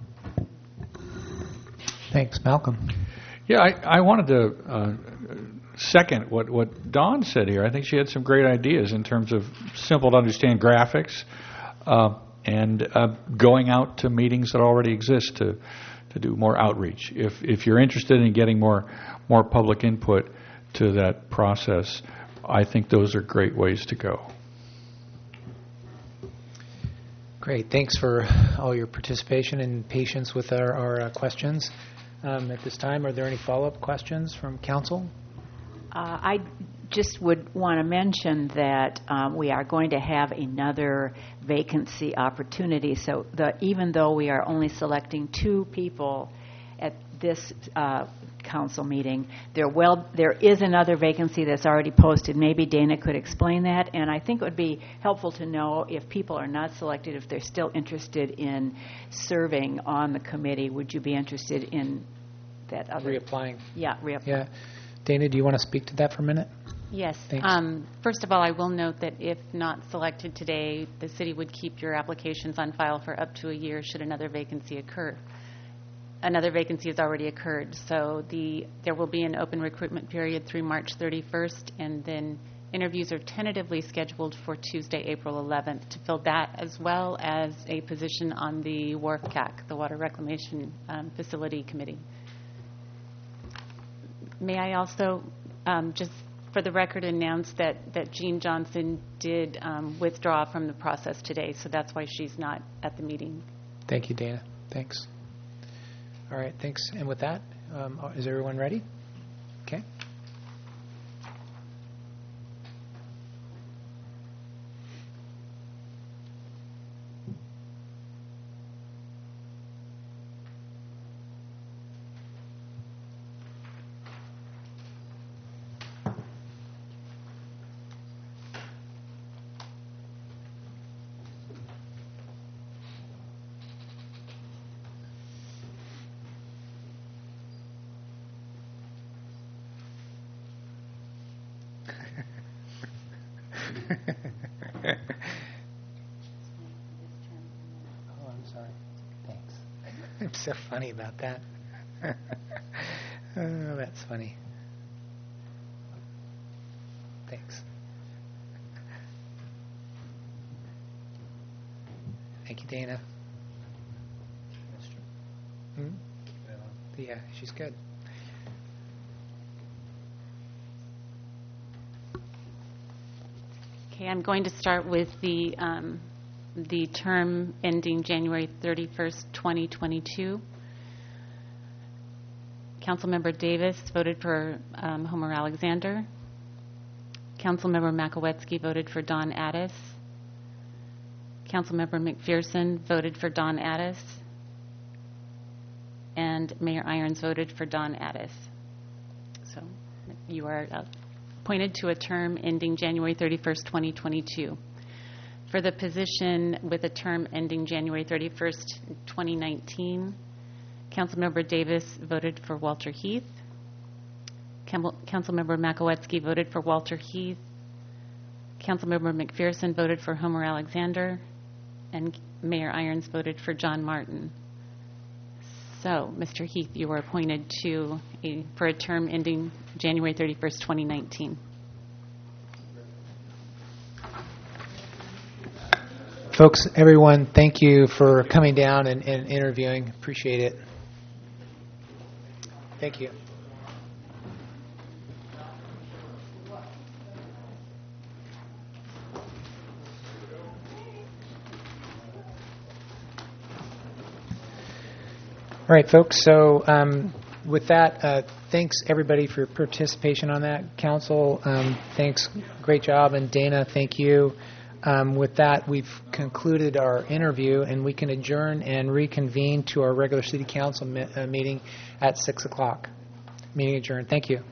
Thanks. Malcolm. Yeah, I, I wanted to uh, second what, what Dawn said here. I think she had some great ideas in terms of simple to understand graphics. Uh, and uh, going out to meetings that already exist to to do more outreach. If if you're interested in getting more more public input to that process, I think those are great ways to go. Great. Thanks for all your participation and patience with our, our uh, questions. Um, at this time, are there any follow-up questions from council? Uh, I just would want to mention that um, we are going to have another vacancy opportunity. So the, even though we are only selecting two people at this uh, council meeting, there well there is another vacancy that's already posted. Maybe Dana could explain that. And I think it would be helpful to know if people are not selected, if they're still interested in serving on the committee. Would you be interested in that other? Reapplying. Yeah, reapplying. Yeah. Dana, do you want to speak to that for a minute? Yes. Thanks. Um, first of all, I will note that if not selected today, the city would keep your applications on file for up to a year should another vacancy occur. Another vacancy has already occurred, so the there will be an open recruitment period through March thirty-first, and then interviews are tentatively scheduled for Tuesday, April eleventh, to fill that as well as a position on the W R F C A C, the Water Reclamation um, Facility Committee. May I also um, just for the record announce that, that Jean Johnson did um, withdraw from the process today, so that's why she's not at the meeting. Thank you, Dana. Thanks. All right, thanks. And with that, um, is everyone ready? Okay. Oh, I'm sorry. Thanks. I'm so funny about that. Oh, that's funny. Thanks. Thank you, Dana. Hmm? Yeah, she's good. Okay, I'm going to start with the um, the term ending January thirty-first, twenty twenty-two. Councilmember Davis voted for um, Homer Alexander. Councilmember Makowetsky voted for Don Addis. Councilmember McPherson voted for Don Addis. And Mayor Irons voted for Don Addis. So you are uh, appointed to a term ending January thirty-first, twenty twenty-two. For the position with a term ending January thirty-first, twenty nineteen, Councilmember Davis voted for Walter Heath. Councilmember Makowetsky voted for Walter Heath. Councilmember McPherson voted for Homer Alexander. And Mayor Irons voted for John Martin. So, Mister Heath, you were appointed to a, for a term ending January thirty-first, twenty nineteen. Folks, everyone, thank you for coming down and, and interviewing. Appreciate it. Thank you. All right, folks. So um, with that, uh, thanks everybody for your participation on that. Council, um, thanks. Great job. And Dana, thank you. Um, with that, we've concluded our interview, and we can adjourn and reconvene to our regular city council me- uh, meeting at six o'clock. Meeting adjourned. Thank you.